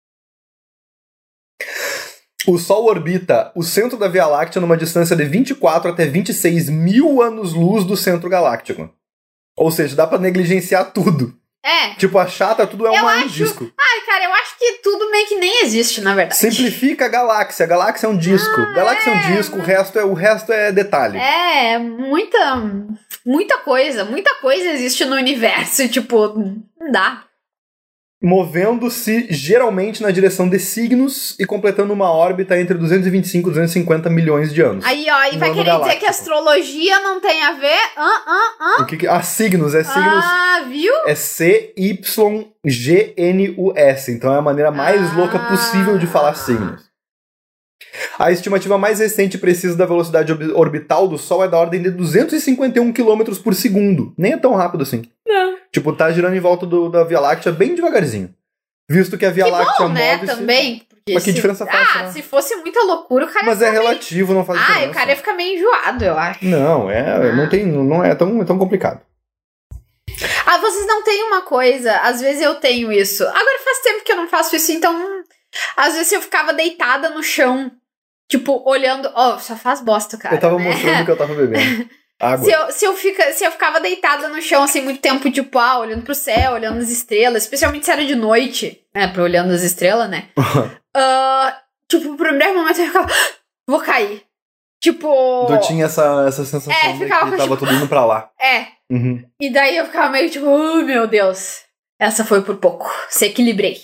S3: O Sol orbita o centro da Via Láctea numa distância de vinte e quatro até vinte e seis mil anos-luz do centro galáctico. Ou seja, dá pra negligenciar tudo.
S4: É.
S3: Tipo, a chata, tudo é
S4: Eu
S3: um
S4: acho-
S3: disco.
S4: Ai, cara, eu acho que tudo meio que nem existe, na verdade.
S3: Simplifica a galáxia. A galáxia é um disco.
S4: Ah,
S3: galáxia é um
S4: é,
S3: disco, o resto é, o resto é detalhe.
S4: É, muita. Muita coisa. Muita coisa existe no universo. Tipo, não dá.
S3: Movendo-se geralmente na direção de signos e completando uma órbita entre duzentos e vinte e cinco e duzentos e cinquenta milhões de anos.
S4: Aí, ó, e vai
S3: No
S4: querer
S3: ano
S4: dizer que
S3: galáctico.
S4: astrologia não tem a ver? Ah, ah, ah.
S3: O que que... Ah, signos. É signos...
S4: Ah, viu?
S3: É C Y G N U S. Então é a maneira mais
S4: Ah.
S3: louca possível de falar signos. A estimativa mais recente e precisa da velocidade ob- orbital do Sol é da ordem de duzentos e cinquenta e um quilômetros por segundo. Nem é tão rápido assim.
S4: Não.
S3: Tipo, tá girando em volta do- da Via Láctea bem devagarzinho. Visto que a Via
S4: Que
S3: Láctea
S4: bom, né,
S3: move-se...
S4: também. Porque
S3: Mas que
S4: se-
S3: diferença faz,
S4: Ah,
S3: né?
S4: se fosse muita loucura, o cara
S3: Mas
S4: ia
S3: é
S4: ficar meio...
S3: relativo, não faz
S4: Ah,
S3: diferença.
S4: o cara ia ficar meio enjoado, eu acho.
S3: Não, é,
S4: Ah.
S3: não, tem, não é tão, tão complicado.
S4: Ah, vocês não têm uma coisa, às vezes eu tenho isso. Agora faz tempo que eu não faço isso, então às vezes eu ficava deitada no chão, tipo, olhando, ó, só faz bosta, cara.
S3: eu tava
S4: né?
S3: mostrando que eu tava bebendo. Água.
S4: Se eu, se, eu fica, se eu ficava deitada no chão, assim, muito tempo, tipo, ah, olhando pro céu, olhando as estrelas, especialmente se era de noite, né, pra olhando as estrelas, né, ah, tipo, por um breve momento eu ficava, vou cair. Tipo...
S3: Tu tinha essa, essa sensação
S4: É,
S3: de
S4: ficava
S3: que
S4: com,
S3: tava tudo indo pra lá.
S4: É,
S3: Uhum.
S4: e daí eu ficava meio tipo, oh, meu Deus, essa foi por pouco, se equilibrei.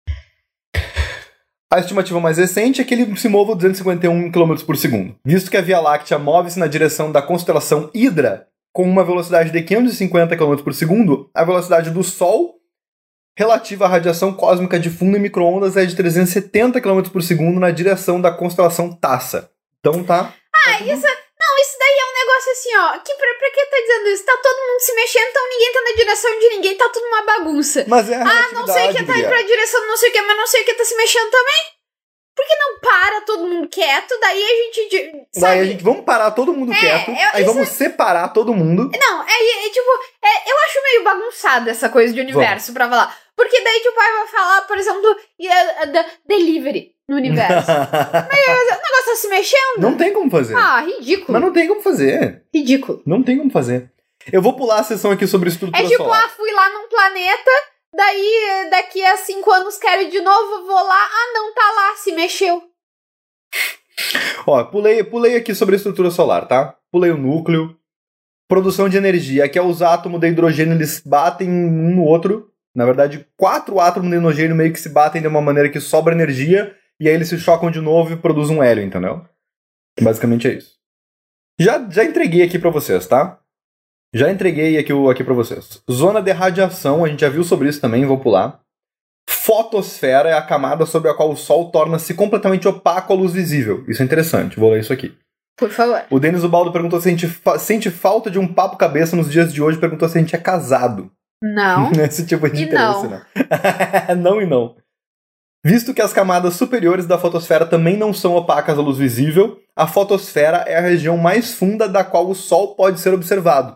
S3: A estimativa mais recente é que ele se mova a duzentos e cinquenta e um quilômetros por segundo. Visto que a Via Láctea move-se na direção da constelação Hidra, com uma velocidade de quinhentos e cinquenta quilômetros por segundo, a velocidade do Sol relativa à radiação cósmica de fundo em micro-ondas é de trezentos e setenta quilômetros por segundo na direção da constelação Taça. Então tá...
S4: Ah, isso, não, isso daí é um negócio assim, ó, que pra, pra que tá dizendo isso? Tá todo mundo se mexendo, então ninguém tá na direção de ninguém, tá tudo uma bagunça.
S3: Mas é a
S4: Ah, não sei o que tá indo
S3: Bria.
S4: pra direção, não sei o que, mas não sei o que tá se mexendo também. Por que não para todo mundo quieto, daí a gente, de- sabe?
S3: Daí a gente, vamos parar todo mundo
S4: É,
S3: quieto,
S4: eu-
S3: aí
S4: isso-
S3: vamos separar todo mundo.
S4: Não, é, é, tipo, é, eu acho meio bagunçado essa coisa de universo pra falar. Porque daí, tipo, aí vai falar, por exemplo, é, é, da delivery no universo. Mas o negócio tá se mexendo?
S3: Não tem como fazer.
S4: Ah, ridículo.
S3: Mas não tem como fazer.
S4: Ridículo.
S3: Não tem como fazer. Eu vou pular a sessão aqui sobre estrutura
S4: É tipo,
S3: solar.
S4: ah, fui lá num planeta, daí daqui a cinco anos quero ir de novo, vou lá, ah não, tá lá, se mexeu.
S3: Ó, pulei, pulei aqui sobre a estrutura solar, tá? Pulei o núcleo. Produção de energia. Aqui é os átomos de hidrogênio, eles batem um no outro. Na verdade, quatro átomos de hidrogênio meio que se batem de uma maneira que sobra energia, e aí eles se chocam de novo e produzem um hélio, entendeu? Basicamente é isso. Já, já entreguei aqui pra vocês, tá? Já entreguei aqui, o- aqui pra vocês. Zona de radiação, a gente já viu sobre isso também, vou pular. Fotosfera é a camada sobre a qual o Sol torna-se completamente opaco à luz visível. Isso é interessante, vou ler isso aqui.
S4: Por favor.
S3: O Denis Ubaldo perguntou se a gente fa- sente falta de um papo cabeça nos dias de hoje, perguntou se a gente é casado.
S4: Não.
S3: Esse tipo de
S4: E
S3: interesse,
S4: não.
S3: né? Não e não. Visto que as camadas superiores da fotosfera também não são opacas à luz visível, a fotosfera é a região mais funda da qual o Sol pode ser observado.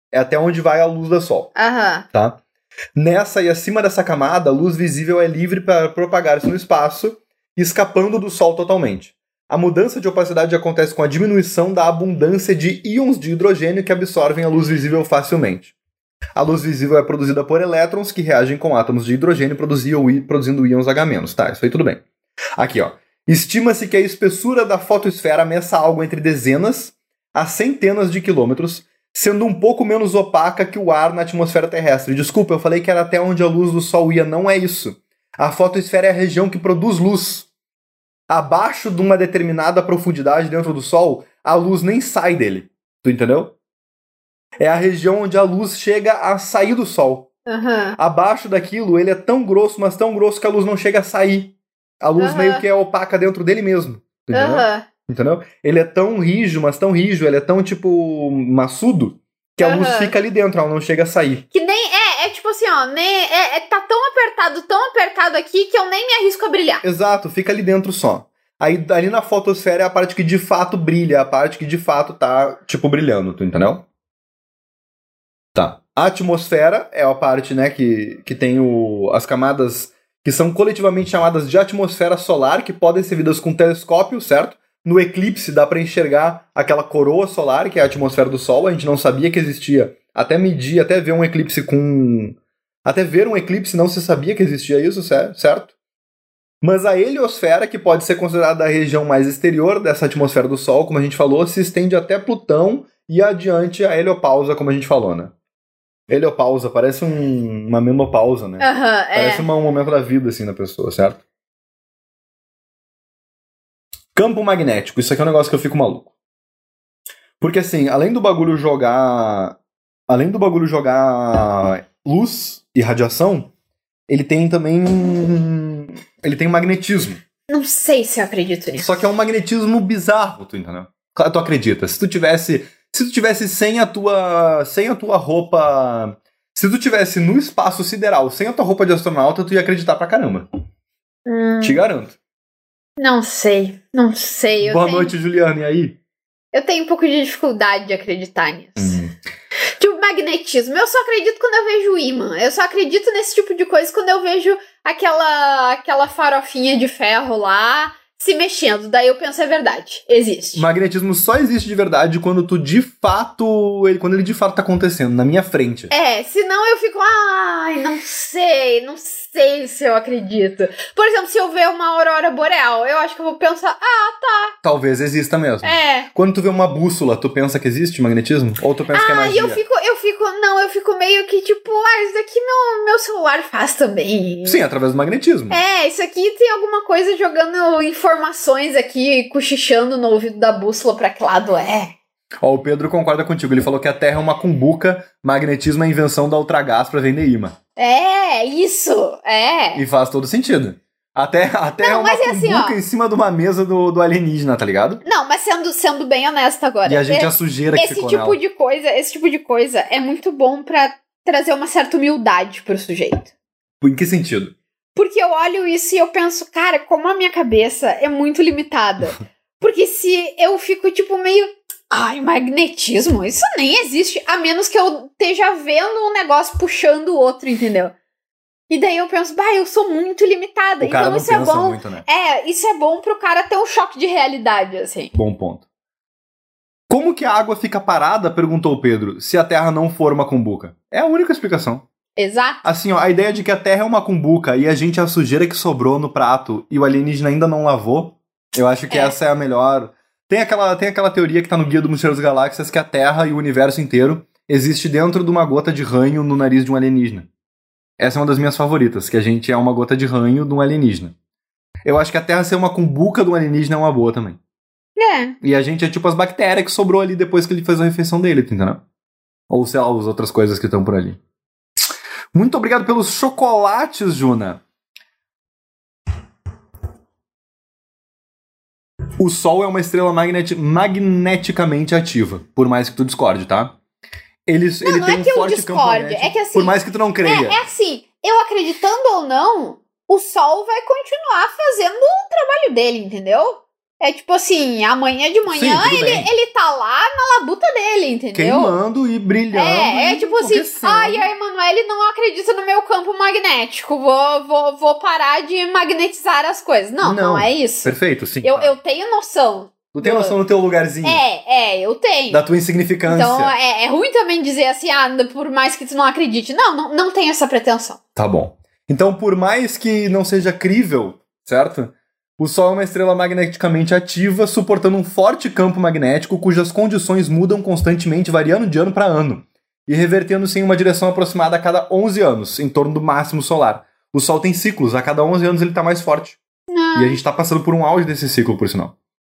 S3: é até onde vai a luz do Sol.
S4: Aham.
S3: Tá? Nessa e acima dessa camada, a luz visível é livre para propagar-se no espaço, escapando do Sol totalmente. A mudança de opacidade acontece com a diminuição da abundância de íons de hidrogênio que absorvem a luz visível facilmente. A luz visível é produzida por elétrons que reagem com átomos de hidrogênio produzindo íons H-. Tá, isso aí tudo bem. Aqui, ó. Estima-se que a espessura da fotosfera meça algo entre dezenas a centenas de quilômetros, sendo um pouco menos opaca que o ar na atmosfera terrestre. Desculpa, eu falei que era até onde a luz do Sol ia. Não é isso. A fotosfera é a região que produz luz. Abaixo de uma determinada profundidade dentro do Sol, a luz nem sai dele. Tu entendeu? É a região onde a luz chega a sair do Sol.
S4: Uhum.
S3: Abaixo daquilo, ele é tão grosso, mas tão grosso que a luz não chega a sair. A luz
S4: Uhum.
S3: meio que é opaca dentro dele mesmo. Entendeu?
S4: Uhum.
S3: Entendeu? Ele é tão rijo, mas tão rijo, ele é tão, tipo, maçudo, que a
S4: Uhum.
S3: luz fica ali dentro, ela não chega a sair.
S4: Que nem, é, é tipo assim, ó, nem, é, é, tá tão apertado, tão apertado aqui que eu nem me arrisco a brilhar.
S3: Exato, fica ali dentro só. Aí, ali na fotosfera é a parte que de fato brilha, a parte que de fato tá, tipo, brilhando, tu entendeu? Tá. A atmosfera é a parte, né, que, que tem o, as camadas que são coletivamente chamadas de atmosfera solar, que podem ser vistas com telescópio, certo? No eclipse dá pra enxergar aquela coroa solar, que é a atmosfera do Sol. A gente não sabia que existia. Até medir, até ver um eclipse com... Até ver um eclipse não se sabia que existia isso, certo? Mas a heliosfera, que pode ser considerada a região mais exterior dessa atmosfera do Sol, como a gente falou, se estende até Plutão e adiante a heliopausa, como a gente falou, né? Heliopausa, parece um, uma menopausa, né?
S4: Aham, uhum, é.
S3: Parece uma, um momento da vida, assim, da pessoa, certo? Campo magnético, isso aqui é um negócio que eu fico maluco. Porque, assim, além do bagulho jogar... Além do bagulho jogar luz e radiação, ele tem também um... Ele tem um magnetismo.
S4: Não sei se eu acredito nisso.
S3: Só que é um magnetismo bizarro, tu entendeu? Claro, tu acredita. Se tu tivesse... Se tu tivesse sem a tua... Sem a tua roupa... Se tu tivesse no espaço sideral, sem a tua roupa de astronauta, tu ia acreditar pra caramba.
S4: Hum,
S3: Te garanto.
S4: não sei, não sei. Eu
S3: Boa
S4: tenho,
S3: noite, Juliana. E aí?
S4: Eu tenho um pouco de dificuldade de acreditar nisso.
S3: Hum.
S4: Tipo, magnetismo. Eu só acredito quando eu vejo ímã. Eu só acredito nesse tipo de coisa quando eu vejo aquela, aquela farofinha de ferro lá se mexendo. Daí eu penso, é verdade. Existe.
S3: Magnetismo só existe de verdade quando tu de fato... Ele, quando ele de fato tá acontecendo, na minha frente.
S4: É, senão eu fico, ai, não sei, não sei se eu acredito. Por exemplo, se eu ver uma aurora boreal, eu acho que eu vou pensar, ah, tá.
S3: Talvez exista mesmo.
S4: É.
S3: Quando tu vê uma bússola, tu pensa que existe magnetismo? Ou tu pensa que é
S4: Ah, e
S3: magia?
S4: eu fico, eu fico, não, eu fico meio que tipo, ah, isso daqui meu, meu celular faz também.
S3: Sim, através do magnetismo.
S4: É, isso aqui tem alguma coisa jogando informações aqui, cochichando no ouvido da bússola pra que lado é.
S3: Ó, o Pedro concorda contigo. Ele falou que a Terra é uma cumbuca, magnetismo é a invenção da Ultragás pra vender imã.
S4: É, isso, é.
S3: E faz todo sentido. A Terra, a terra
S4: Não,
S3: é uma
S4: mas é assim,
S3: cumbuca
S4: ó.
S3: em cima de uma mesa do, do alienígena, tá ligado?
S4: Não, mas sendo, sendo bem honesta agora.
S3: E a gente é
S4: é-
S3: a sujeira que
S4: esse
S3: ficou
S4: tipo
S3: nela.
S4: de coisa, esse tipo de coisa é muito bom pra trazer uma certa humildade pro sujeito.
S3: Em que sentido?
S4: Porque eu olho isso e eu penso, cara, como a minha cabeça é muito limitada. Porque se eu fico, tipo, meio... Ai, magnetismo? Isso nem existe. A menos que eu esteja vendo um negócio puxando o outro, entendeu? E daí eu penso, bah, eu sou muito limitada.
S3: O cara
S4: Então
S3: não
S4: isso é
S3: pensa
S4: bom.
S3: muito, né?
S4: É, isso é bom pro cara ter um choque de realidade, assim.
S3: Bom ponto. Como que a água fica parada, perguntou o Pedro, se a Terra não for uma cumbuca? É a única explicação.
S4: Exato.
S3: Assim, ó, a ideia de que a Terra é uma cumbuca e a gente é a sujeira que sobrou no prato e o alienígena ainda não lavou, eu acho que
S4: É.
S3: essa é a melhor... Tem aquela, tem aquela teoria que tá no Guia do Mochileiro das Galáxias que a Terra e o universo inteiro existe dentro de uma gota de ranho no nariz de um alienígena. Essa é uma das minhas favoritas, que a gente é uma gota de ranho de um alienígena. Eu acho que a Terra ser uma cumbuca de um alienígena é uma boa também.
S4: É.
S3: E a gente é tipo as bactérias que sobrou ali depois que ele fez a refeição dele, entendeu? Ou sei lá, as outras coisas que estão por ali. Muito obrigado pelos chocolates, Juna. O Sol é uma estrela magneti- magneticamente ativa, por mais que tu discorde, tá? Ele,
S4: Não,
S3: ele
S4: não
S3: tem
S4: é
S3: um
S4: que eu
S3: forte
S4: discorde,
S3: campo magnético,
S4: é que assim,
S3: por mais que tu não creia.
S4: É, é assim, eu acreditando ou não, o Sol vai continuar fazendo o trabalho dele, entendeu? É tipo assim, amanhã de manhã
S3: Sim, tudo
S4: ele,
S3: bem.
S4: ele tá lá na labuta dele, entendeu?
S3: Queimando e brilhando.
S4: É, é
S3: e
S4: tipo assim,
S3: enlouquecendo.
S4: ai, a Emanuele não acredita no meu campo magnético, vou, vou, vou parar de magnetizar as coisas. Não, não,
S3: Não,
S4: é isso.
S3: Perfeito, sim.
S4: Eu,
S3: tá.
S4: eu tenho noção.
S3: Tu tem
S4: do-
S3: noção do teu lugarzinho?
S4: É, é, eu tenho.
S3: Da tua insignificância.
S4: Então é, é ruim também dizer assim, ah, por mais que tu não acredite. Não, não, não tenho essa pretensão.
S3: Tá bom. Então, por mais que não seja crível, certo? O Sol é uma estrela magneticamente ativa, suportando um forte campo magnético cujas condições mudam constantemente, variando de ano para ano, e revertendo-se em uma direção aproximada a cada onze anos, em torno do máximo solar. O Sol tem ciclos, a cada onze anos ele tá mais forte.
S4: Não.
S3: E a gente tá passando por um auge desse ciclo, por sinal.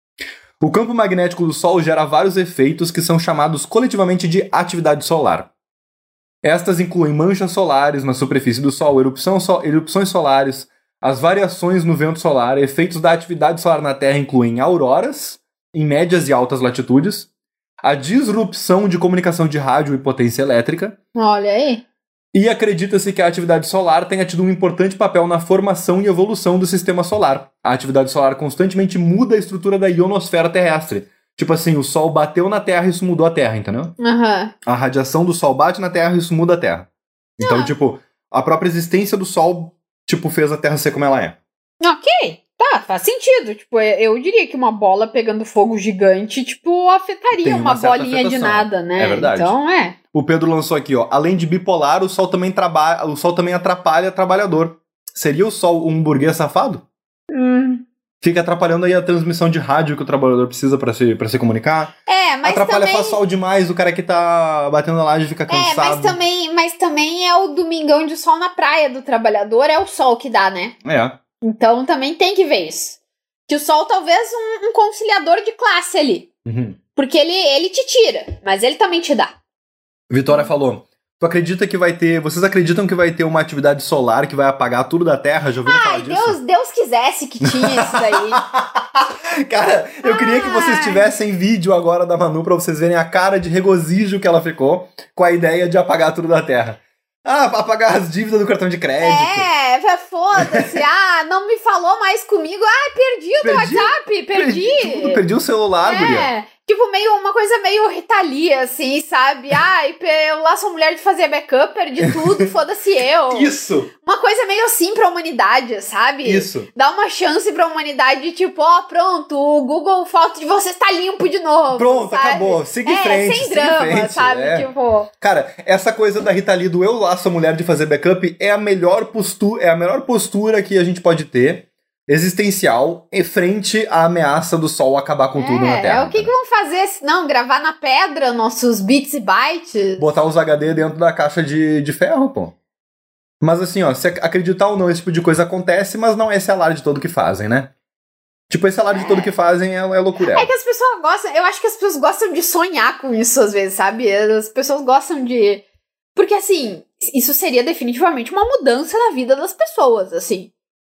S3: O campo magnético do Sol gera vários efeitos que são chamados coletivamente de atividade solar. Estas incluem manchas solares na superfície do Sol, erupção so- erupções solares, as variações no vento solar, efeitos da atividade solar na Terra incluem auroras, em médias e altas latitudes, a disrupção de comunicação de rádio e potência elétrica,
S4: Olha aí.
S3: e acredita-se que a atividade solar tenha tido um importante papel na formação e evolução do sistema solar. A atividade solar constantemente muda a estrutura da ionosfera terrestre. Tipo assim, o Sol bateu na Terra e isso mudou a Terra, entendeu?
S4: Aham.
S3: A radiação do Sol bate na Terra e isso muda a Terra. Então,
S4: Ah.
S3: tipo, a própria existência do Sol, tipo, fez a Terra ser como ela é.
S4: Ok, tá, faz sentido. Tipo, eu eu diria que uma bola pegando fogo gigante, tipo, afetaria
S3: Tem uma
S4: uma,
S3: certa
S4: bolinha de
S3: afetação.
S4: nada, né?
S3: É verdade.
S4: Então, é.
S3: O Pedro lançou aqui, ó. Além de bipolar, o Sol também, traba... o Sol também atrapalha trabalhador. Seria o Sol um burguês safado?
S4: Hum.
S3: Fica atrapalhando aí a transmissão de rádio que o trabalhador precisa pra se, pra se comunicar.
S4: É, mas
S3: Atrapalha
S4: também...
S3: faz sol demais, o cara que tá batendo na laje fica
S4: É,
S3: cansado.
S4: mas também, mas também é o domingão de sol na praia do trabalhador, é o sol que dá, né?
S3: É.
S4: Então também tem que ver isso. Que o sol talvez um, um conciliador de classe ali.
S3: Uhum.
S4: Porque ele, ele te tira, mas ele também te dá.
S3: Vitória falou. Tu acredita que vai ter... Vocês acreditam que vai ter uma atividade solar que vai apagar tudo da Terra? Já ouviram falar
S4: Ai,
S3: disso?
S4: Deus, Deus quisesse que tinha isso daí.
S3: Cara, eu queria que vocês
S4: Ai.
S3: tivessem vídeo agora da Manu pra vocês verem a cara de regozijo que ela ficou com a ideia de apagar tudo da Terra. Ah, apagar as dívidas do cartão de crédito.
S4: É, foda-se. Ah, não me falou mais comigo. Ah, perdi o
S3: Perdi,
S4: WhatsApp, perdi.
S3: tudo, perdi o celular, guria.
S4: É, tipo, meio, uma coisa meio Rita Lee, assim, sabe? Ai, eu lá sou mulher de fazer backup, perdi tudo, foda-se eu.
S3: Isso,
S4: Uma coisa meio assim pra humanidade, sabe?
S3: isso.
S4: Dá uma chance pra humanidade, tipo, ó, pronto, o Google Foto de vocês tá limpo de novo.
S3: Pronto,
S4: sabe?
S3: acabou. Siga em
S4: É,
S3: frente,
S4: sem
S3: siga em
S4: drama,
S3: frente,
S4: sabe?
S3: é.
S4: Tipo,
S3: Cara, essa coisa da Rita Lee do eu lá sou mulher de fazer backup é a melhor postura, é a melhor postura que a gente pode ter, existencial, em frente à ameaça do Sol acabar com tudo na
S4: é,
S3: Terra.
S4: é o que, que vão fazer se não gravar na pedra nossos bits e bytes?
S3: Botar os H D dentro da caixa de, de ferro, pô. Mas assim, ó, se acreditar ou não, esse tipo de coisa acontece, mas não é esse alarde todo que fazem, né? Tipo, esse alarde todo que fazem é, é loucura.
S4: É que as pessoas gostam, eu acho que as pessoas gostam de sonhar com isso às vezes, sabe? As pessoas gostam de... Porque assim, isso seria definitivamente uma mudança na vida das pessoas, assim.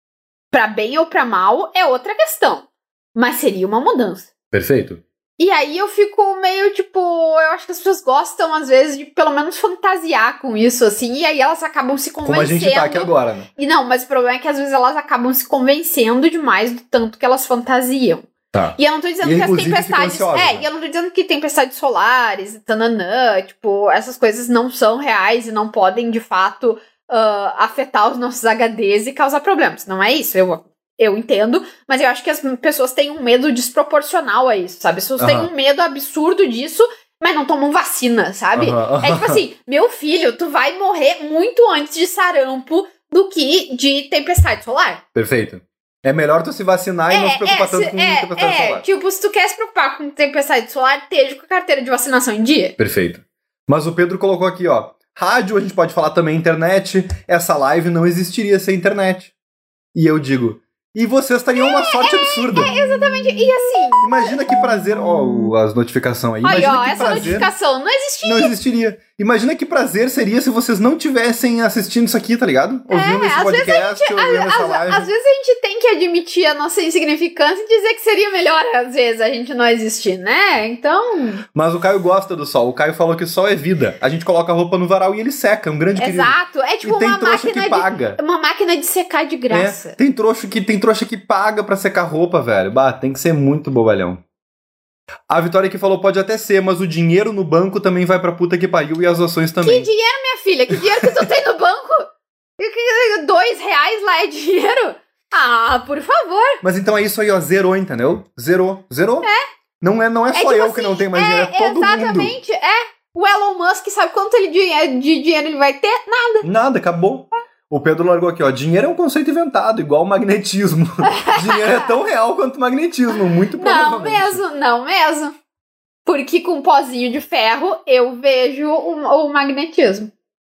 S4: Pra bem ou pra mal é outra questão. Mas seria uma mudança.
S3: Perfeito.
S4: E aí eu fico meio, tipo, eu acho que as pessoas gostam, às vezes, de pelo menos fantasiar com isso, assim, e aí elas acabam se convencendo.
S3: Como a gente tá aqui agora, né?
S4: E não, mas o problema é que às vezes elas acabam se convencendo demais do tanto que elas fantasiam.
S3: Tá.
S4: E eu não tô dizendo
S3: E,
S4: que as
S3: inclusive,
S4: tempestades.
S3: ficam ansiosas,
S4: É,
S3: né?
S4: e eu não tô dizendo que tempestades solares e tananã, tipo, essas coisas não são reais e não podem, de fato, uh, afetar os nossos H Ds e causar problemas. Não é isso, eu, eu entendo, mas eu acho que as pessoas têm um medo desproporcional a isso, sabe? As pessoas têm
S3: Aham.
S4: um medo absurdo disso, mas não tomam vacina, sabe?
S3: Aham.
S4: É tipo assim, meu filho, tu vai morrer muito antes de sarampo do que de tempestade solar.
S3: Perfeito. É melhor tu se vacinar e não se preocupar
S4: é,
S3: tanto
S4: se-
S3: com
S4: é,
S3: tempestade
S4: é,
S3: solar.
S4: tipo, se tu quer se preocupar com tempestade solar, esteja com a carteira de vacinação em dia.
S3: Perfeito. Mas o Pedro colocou aqui, ó. Rádio, a gente pode falar também internet. Essa live não existiria sem internet. E eu digo, e vocês teriam uma sorte absurda.
S4: É, exatamente. E assim,
S3: Imagina que prazer. Ó, o- as notificações aí.
S4: aí,
S3: Imagina
S4: ó,
S3: que
S4: essa
S3: prazer
S4: notificação não existia.
S3: não existiria. Imagina que prazer seria se vocês não tivessem assistindo isso aqui, tá ligado? Ouvindo
S4: é,
S3: esse
S4: às
S3: podcast,
S4: vezes a gente,
S3: ouvindo
S4: às,
S3: essa
S4: às-
S3: live.
S4: às vezes a gente tem que admitir a nossa insignificância e dizer que seria melhor, às vezes, a gente não existir, né? Então...
S3: Mas o Caio gosta do sol. O Caio falou que sol é vida. A gente coloca a roupa no varal e ele seca. É um grande querido.
S4: Exato. É tipo
S3: E tem
S4: uma
S3: trouxa
S4: máquina,
S3: que paga.
S4: de, uma máquina de secar de graça.
S3: É, tem trouxa que tem trouxa que paga pra secar roupa, velho. Bah, tem que ser muito bobalhão. A Vitória aqui falou, pode até ser, mas o dinheiro no banco também vai pra puta que pariu e as ações também.
S4: Que dinheiro, minha filha? Que dinheiro que tu tem no banco? E que- Dois reais lá é dinheiro? Ah, por favor.
S3: Mas então é isso aí, ó, zerou, entendeu? Zerou, zerou. É. Não é, não é,
S4: É
S3: só
S4: tipo
S3: eu
S4: assim,
S3: que não tenho mais
S4: é,
S3: dinheiro, é todo mundo.
S4: exatamente, é. O Elon Musk sabe quanto ele de, de dinheiro ele vai ter? Nada.
S3: Nada, acabou. O Pedro largou aqui, ó, dinheiro é um conceito inventado, igual magnetismo. Dinheiro é tão real quanto magnetismo, muito
S4: Não
S3: provavelmente.
S4: mesmo, não mesmo. Porque com um pozinho de ferro eu vejo o, o magnetismo.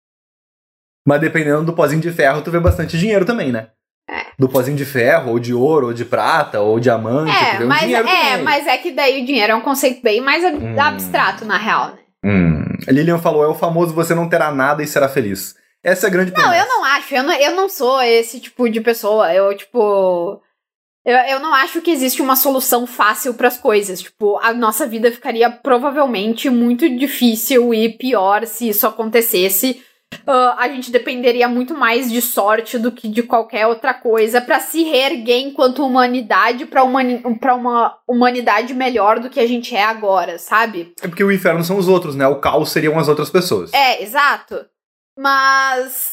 S3: Mas dependendo do pozinho de ferro, tu vê bastante dinheiro também, né?
S4: É.
S3: Do pozinho de ferro, ou de ouro, ou de prata, ou diamante, tu
S4: É,
S3: vê um
S4: mas
S3: dinheiro
S4: é,
S3: também.
S4: mas é que daí o dinheiro é um conceito bem mais ab-
S3: Hum.
S4: abstrato, na real, né?
S3: Hum. Lilian falou, é o famoso você não terá nada e será feliz. Essa é a grande
S4: Não,
S3: promessa.
S4: eu não acho. Eu não, eu não sou esse tipo de pessoa. Eu, tipo. Eu, eu não acho que existe uma solução fácil pras coisas. Tipo, a nossa vida ficaria provavelmente muito difícil e pior se isso acontecesse. Ah, a gente dependeria muito mais de sorte do que de qualquer outra coisa pra se reerguer enquanto humanidade pra, humani pra uma humanidade melhor do que a gente é agora, sabe?
S3: É porque o inferno são os outros, né? O caos seriam as outras pessoas.
S4: É, exato. Mas.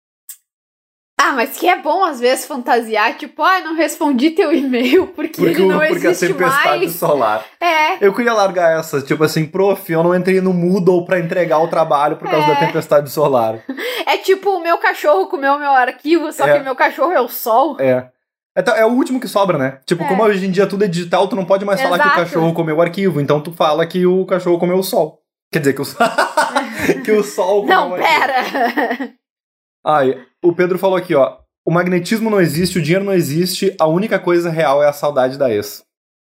S4: Ah, mas que é bom às vezes fantasiar, tipo, ah, não respondi teu e-mail porque,
S3: Porque,
S4: ele
S3: o-
S4: não
S3: porque a
S4: existe
S3: tempestade
S4: mais.
S3: solar.
S4: É,
S3: Eu queria largar essa, tipo assim, prof, eu não entrei no Moodle pra entregar o trabalho por causa
S4: É.
S3: da tempestade solar.
S4: é tipo o meu cachorro comeu meu arquivo, só
S3: É.
S4: que meu cachorro é o sol.
S3: É. É, tá- é o último que sobra, né? Tipo,
S4: É.
S3: como hoje em dia tudo é digital, tu não pode mais falar que o
S4: Exato.
S3: cachorro comeu o arquivo, então tu fala que o cachorro comeu o sol. Quer dizer, que o, que o sol comeu
S4: Não,
S3: o arquivo.
S4: pera!
S3: Ai, o Pedro falou aqui, ó. O magnetismo não existe, o dinheiro não existe, a única coisa real é a saudade da ex.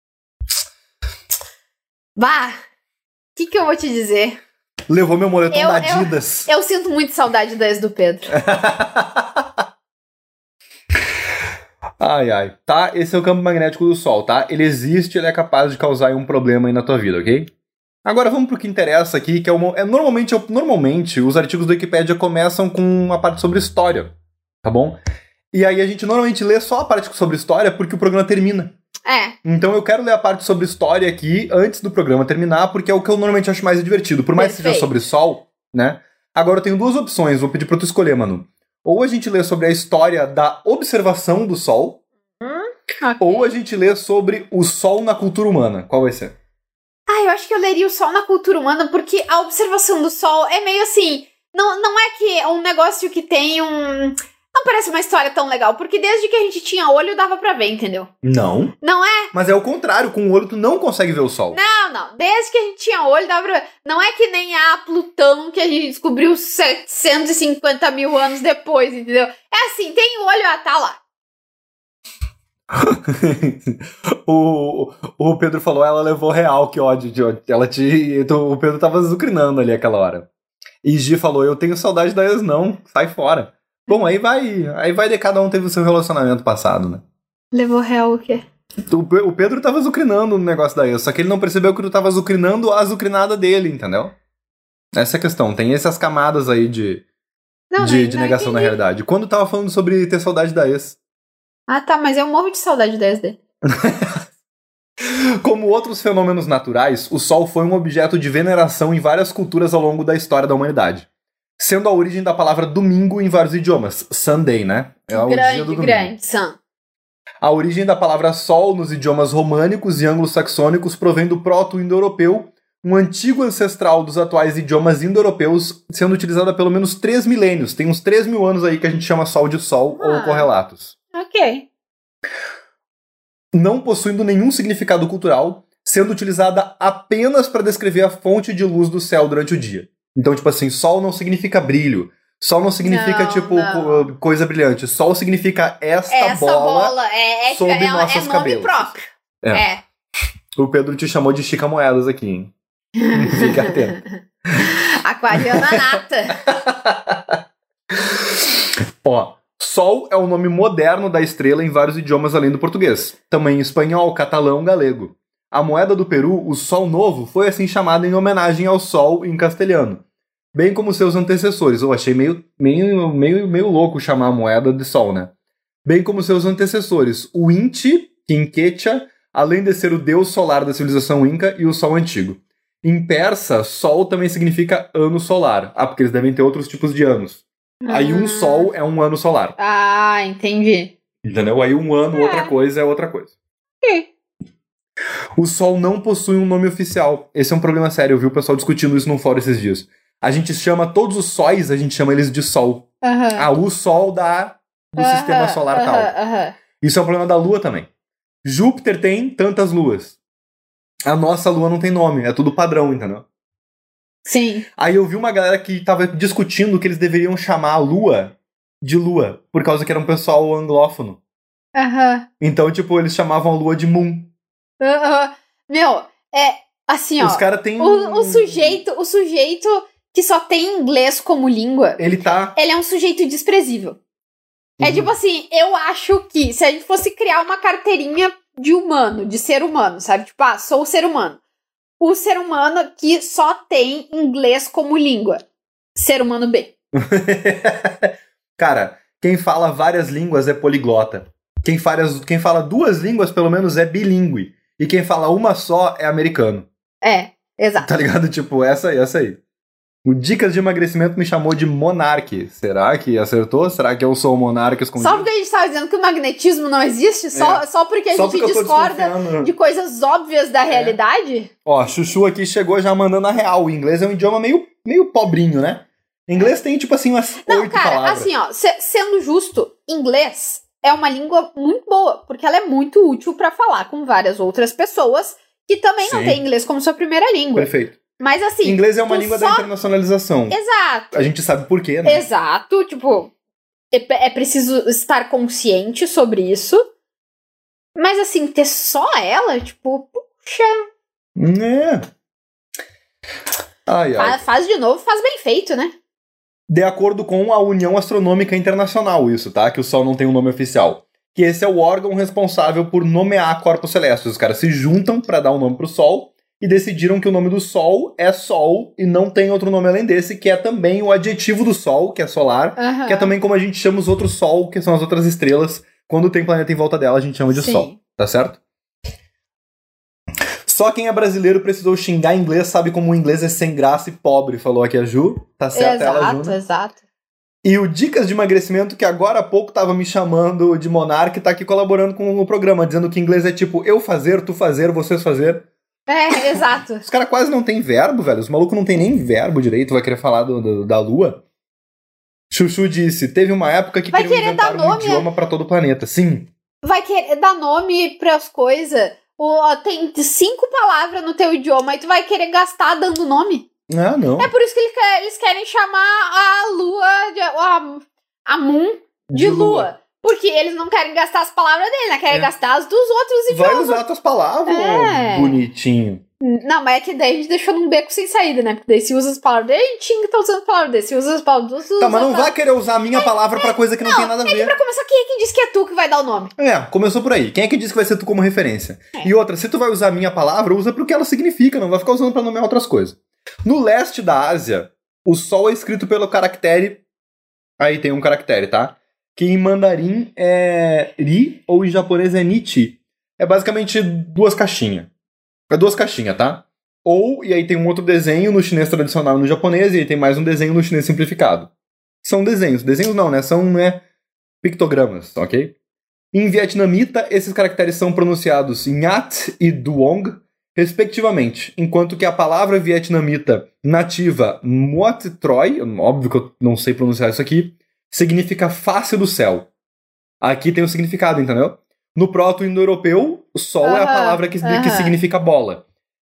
S4: Bah! O que, que eu vou te dizer?
S3: Levou meu moletom
S4: Eu-
S3: da
S4: eu-
S3: Adidas.
S4: Eu sinto muito saudade da ex do Pedro.
S3: Ai, ai. Tá, esse é o campo magnético do Sol, tá? Ele existe, ele é capaz de causar um problema aí na tua vida, ok? Agora vamos pro que interessa aqui, que é, uma, é normalmente, normalmente os artigos do Wikipedia começam com uma parte sobre história, tá bom? E aí a gente normalmente lê só a parte sobre história porque o programa termina.
S4: É,
S3: Então eu quero ler a parte sobre história aqui antes do programa terminar, porque é o que eu normalmente acho mais divertido. Por mais que seja
S4: Perfeito.
S3: sobre Sol, né? Agora eu tenho duas opções, vou pedir pra tu escolher, Manu. Ou a gente lê sobre a história da observação do Sol,
S4: ok.
S3: ou a gente lê sobre o Sol na cultura humana. Qual vai ser?
S4: Ah, eu acho que eu leria o sol na cultura humana, porque a observação do sol é meio assim. Não, não é que é um negócio que tem um. Não parece uma história tão legal, porque desde que a gente tinha olho dava pra ver, entendeu?
S3: Não.
S4: Não é?
S3: Mas é o contrário, com o olho tu não consegue ver o Sol.
S4: Não, não. Desde que a gente tinha olho dava pra ver. Não é que nem a Plutão que a gente descobriu setecentos e cinquenta mil anos depois, entendeu? É assim, tem olho, ah, tá lá.
S3: o, o Pedro falou, ela levou real, que ódio, de ódio. Ela te, tu- o Pedro tava azucrinando ali aquela hora. E Gi falou, eu tenho saudade da ex não, sai fora. Bom, aí vai, aí vai de cada um teve o seu relacionamento passado, né?
S4: Levou real o quê?
S3: O, Pe- o Pedro tava azucrinando no negócio da ex, só que ele não percebeu que tu tava azucrinando a azucrinada dele, entendeu? Essa é a questão, tem essas camadas aí de,
S4: Não,
S3: de,
S4: não,
S3: de
S4: não
S3: negação da
S4: entendi.
S3: realidade. Quando tava falando sobre ter saudade da ex,
S4: Ah, tá, mas eu morro de saudade da ex dele.
S3: como outros fenômenos naturais, o Sol foi um objeto de veneração em várias culturas ao longo da história da humanidade. Sendo a origem da palavra domingo em vários idiomas. Sunday, né? É o dia do
S4: Grande,
S3: domingo.
S4: grande, Sam.
S3: A origem da palavra Sol nos idiomas românicos e anglo-saxônicos provém do proto-indo-europeu, um antigo ancestral dos atuais idiomas indo-europeus, sendo utilizado há pelo menos três milênios. Tem uns três mil anos aí que a gente chama Sol de Sol
S4: Ah.
S3: ou correlatos.
S4: Ok.
S3: Não possuindo nenhum significado cultural, sendo utilizada apenas para descrever a fonte de luz do céu durante o dia. Então, tipo assim, sol não significa brilho, sol não significa,
S4: Não,
S3: tipo,
S4: não.
S3: co- coisa brilhante. Sol significa esta
S4: Essa
S3: bola.
S4: bola, é, é,
S3: sob
S4: é, é
S3: nossos
S4: nome
S3: cabelos.
S4: próprio.
S3: É.
S4: É.
S3: O Pedro te chamou de Chica Moedas aqui, hein? Fica atento.
S4: Aquariana nata.
S3: Ó, Sol é o nome moderno da estrela em vários idiomas além do português. Também em espanhol, catalão, galego. A moeda do Peru, o Sol Novo, foi assim chamada em homenagem ao Sol em castelhano. Bem como seus antecessores. Eu achei meio, meio, meio, meio louco chamar a moeda de Sol, né? Bem como seus antecessores, o Inti, Quinquecha, além de ser o deus solar da civilização Inca e o Sol Antigo. Em persa, Sol também significa ano solar. Ah, porque eles devem ter outros tipos de anos. Ah. Aí um Sol é um ano solar.
S4: Ah, entendi.
S3: Entendeu? Aí um ano, é. outra coisa, é outra coisa.
S4: Sim.
S3: O Sol não possui um nome oficial. Esse é um problema sério, eu vi o pessoal discutindo isso num fórum esses dias. A gente chama todos os sóis, a gente chama eles de Sol.
S4: Uhum.
S3: Ah, o Sol da, do uhum, sistema solar
S4: uhum,
S3: tal.
S4: Uhum.
S3: Isso é um problema da Lua também. Júpiter tem tantas luas. A nossa Lua não tem nome, é tudo padrão, entendeu?
S4: Sim.
S3: Aí eu vi uma galera que tava discutindo que eles deveriam chamar a Lua de Lua, por causa que era um pessoal anglófono.
S4: Aham. Uhum.
S3: Então, tipo, eles chamavam a Lua de Moon.
S4: Uhum. Meu, é assim, ó.
S3: Os caras têm...
S4: O, o sujeito, o sujeito que só tem inglês como língua...
S3: Ele tá...
S4: Ele é um sujeito desprezível. Uhum. É tipo assim, eu acho que se a gente fosse criar uma carteirinha de humano, de ser humano, sabe? Tipo, ah, sou o ser humano. O ser humano que só tem inglês como língua. Ser humano B.
S3: Cara, quem fala várias línguas é poliglota. Quem fala, quem fala duas línguas, pelo menos, é bilíngue. E quem fala uma só é americano.
S4: É, exato.
S3: Tá ligado? Tipo, essa aí, essa aí. O Dicas de Emagrecimento me chamou de Monark. Será que acertou? Será que eu sou o Monark escondido?
S4: Só porque a gente tava dizendo que o magnetismo não existe? Só, é. só porque a só gente porque discorda de coisas óbvias da é. realidade?
S3: Ó, Chuchu aqui chegou já mandando a real. O inglês é um idioma meio, meio pobrinho, né? Inglês tem, tipo assim, umas
S4: não,
S3: oito
S4: cara,
S3: palavras.
S4: Assim, ó, se, sendo justo, inglês é uma língua muito boa, porque ela é muito útil pra falar com várias outras pessoas que também Sim. não têm inglês como sua primeira língua.
S3: Perfeito.
S4: Mas assim...
S3: Inglês é uma língua
S4: só...
S3: da internacionalização.
S4: Exato.
S3: A gente sabe por quê, né?
S4: Exato. Tipo, é, é preciso estar consciente sobre isso. Mas assim, ter só ela, tipo, puxa...
S3: É. Ai, ai.
S4: Faz, faz de novo, faz bem feito, né?
S3: De acordo com a União Astronômica Internacional, isso, tá? Que o Sol não tem um nome oficial. Que esse é o órgão responsável por nomear corpos celestes. Os caras se juntam pra dar um nome pro Sol e decidiram que o nome do Sol é Sol e não tem outro nome além desse, que é também o adjetivo do Sol, que é solar, uhum. que é também como a gente chama os outros Sol, que são as outras estrelas. Quando tem planeta em volta dela, a gente chama de Sim. Sol, tá certo? Só quem é brasileiro precisou xingar inglês sabe como o inglês é sem graça e pobre, falou aqui a Ju. Tá certo
S4: exato,
S3: ela, Ju? Exato,
S4: exato.
S3: E o Dicas de Emagrecimento, que agora há pouco tava me chamando de Monark, tá aqui colaborando com o programa, dizendo que inglês é tipo eu fazer, tu fazer, vocês fazer.
S4: É, exato.
S3: Os caras quase não tem verbo, velho. Os malucos não tem nem verbo direito. Vai querer falar do, do, da Lua? Chuchu disse, teve uma época que
S4: vai
S3: queriam inventar um
S4: nome,
S3: idioma pra todo o planeta. Sim.
S4: Vai querer dar nome pras coisas. Oh, tem cinco palavras no teu idioma e tu vai querer gastar dando nome?
S3: Ah, não.
S4: É por isso que eles querem chamar a Lua, de, a, a Moon de, de Lua. Lua. Porque eles não querem gastar as palavras dele, né? Querem é. gastar as dos outros idiomas.
S3: Vai usar outras palavras, é. bonitinho.
S4: Não, mas é que daí a gente deixou num beco sem saída, né? Porque daí se usa as palavras dele, a gente tinha que tá usando as palavras dele. Se usa as palavras dos outros...
S3: Tá, mas não vai querer usar a minha é, palavra é, pra coisa que não, não tem nada a ver.
S4: É que pra começar, quem é que disse que é tu que vai dar o nome?
S3: É, começou por aí. Quem é que disse que vai ser tu como referência? É. E outra, se tu vai usar a minha palavra, usa pro que ela significa, não vai ficar usando pra nomear outras coisas. No leste da Ásia, o Sol é escrito pelo caractere... Aí tem um caractere, tá? Que em mandarim é ri ou em japonês é nichi. É basicamente duas caixinhas. É duas caixinhas, tá? Ou, e aí tem um outro desenho no chinês tradicional e no japonês, e aí tem mais um desenho no chinês simplificado. São desenhos. Desenhos não, né? São né, pictogramas, ok? Em vietnamita, esses caracteres são pronunciados Nhat e Duong, respectivamente, enquanto que a palavra vietnamita nativa Muat Troi, óbvio que eu não sei pronunciar isso aqui, significa face do céu. Aqui tem o um significado, entendeu? No proto-indo-europeu, o sol uh-huh, é a palavra que, uh-huh. que significa bola.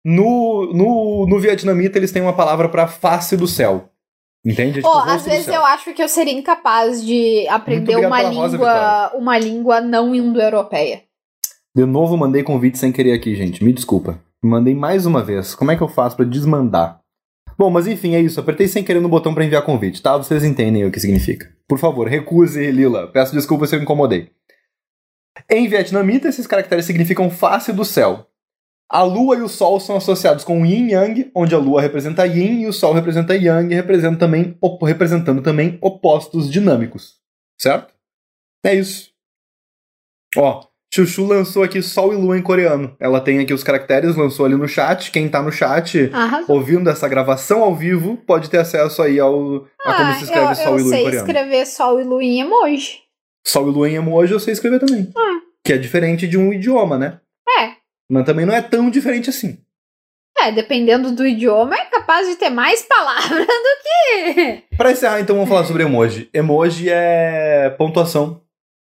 S3: No, no, no vietnamita, eles têm uma palavra para face do céu. Entende? É tipo,
S4: oh, às vezes eu acho que eu seria incapaz de aprender uma língua, uma língua não indo-europeia.
S3: De novo, mandei convite sem querer aqui, gente. Me desculpa. Mandei mais uma vez. Como é que eu faço para desmandar? Bom, mas enfim, é isso. Apertei sem querer no botão pra enviar convite, tá? Vocês entendem o que significa. Por favor, recuse, Lila. Peço desculpa se eu incomodei. Em vietnamita, esses caracteres significam face do céu. A lua e o sol são associados com yin e yang, onde a lua representa yin e o sol representa yang, representando também, op- representando também opostos dinâmicos. Certo? É isso. Ó, Chuchu lançou aqui sol e lua em coreano. Ela tem aqui os caracteres, lançou ali no chat. Quem tá no chat,
S4: Arrasou.
S3: ouvindo essa gravação ao vivo, pode ter acesso aí ao, a como se escreve
S4: eu,
S3: sol
S4: eu
S3: e lua em
S4: sei
S3: coreano.
S4: escrever sol e lua em emoji.
S3: Sol e lua em emoji eu sei escrever também.
S4: Ah.
S3: Que é diferente de um idioma, né?
S4: É.
S3: Mas também não é tão diferente assim.
S4: É, dependendo do idioma, é capaz de ter mais palavras do que...
S3: Pra encerrar, então, vamos falar sobre emoji. Emoji é pontuação.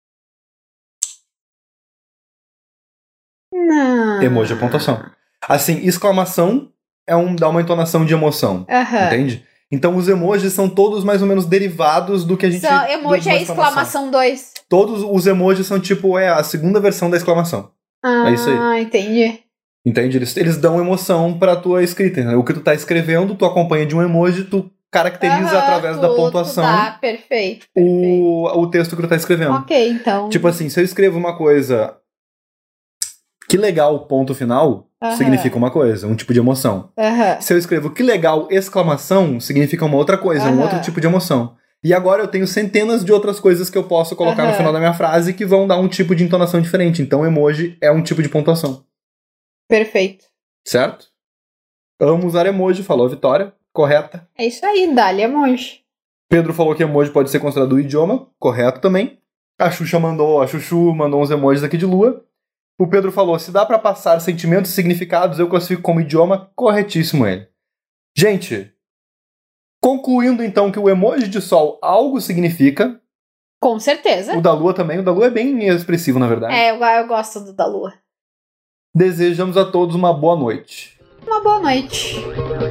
S4: Não.
S3: Emoji é pontuação. Assim, exclamação é um, dá uma entonação de emoção.
S4: Aham.
S3: Entende? Então os emojis são todos mais ou menos derivados do que a gente...
S4: Só emoji
S3: de uma
S4: é exclamação dois.
S3: Todos os emojis são tipo, é a segunda versão da exclamação.
S4: Ah,
S3: É isso aí.
S4: entendi.
S3: Entende? Eles, eles dão emoção pra tua escrita. Né? O que tu tá escrevendo, tu acompanha de um emoji, tu caracteriza
S4: Aham,
S3: através
S4: tu-
S3: da
S4: tu
S3: pontuação
S4: dá, perfeito, perfeito.
S3: o, o texto que tu tá escrevendo.
S4: Ok, então...
S3: Tipo assim, se eu escrevo uma coisa... Que legal, ponto final,
S4: Aham.
S3: significa uma coisa, um tipo de emoção.
S4: Aham.
S3: Se eu escrevo que legal, exclamação, significa uma outra coisa, um
S4: Aham.
S3: outro tipo de emoção. E agora eu tenho centenas de outras coisas que eu posso colocar no
S4: Aham.
S3: final da minha frase que vão dar um tipo de entonação diferente. Então, emoji é um tipo de pontuação.
S4: Perfeito.
S3: Certo? Amo usar emoji, falou a Vitória. Correta.
S4: É isso aí, dá-lhe emoji.
S3: Pedro falou que emoji pode ser considerado um idioma. Correto também. A Xuxa mandou, a Chuchu mandou uns emojis aqui de lua. O Pedro falou, se dá pra passar sentimentos e significados, eu classifico como idioma. Corretíssimo ele. Gente, concluindo então que o emoji de sol algo significa.
S4: Com certeza.
S3: O da lua também. O da lua é bem expressivo, na verdade.
S4: É, eu, eu gosto do da lua.
S3: Desejamos a todos uma boa noite.
S4: Uma boa noite.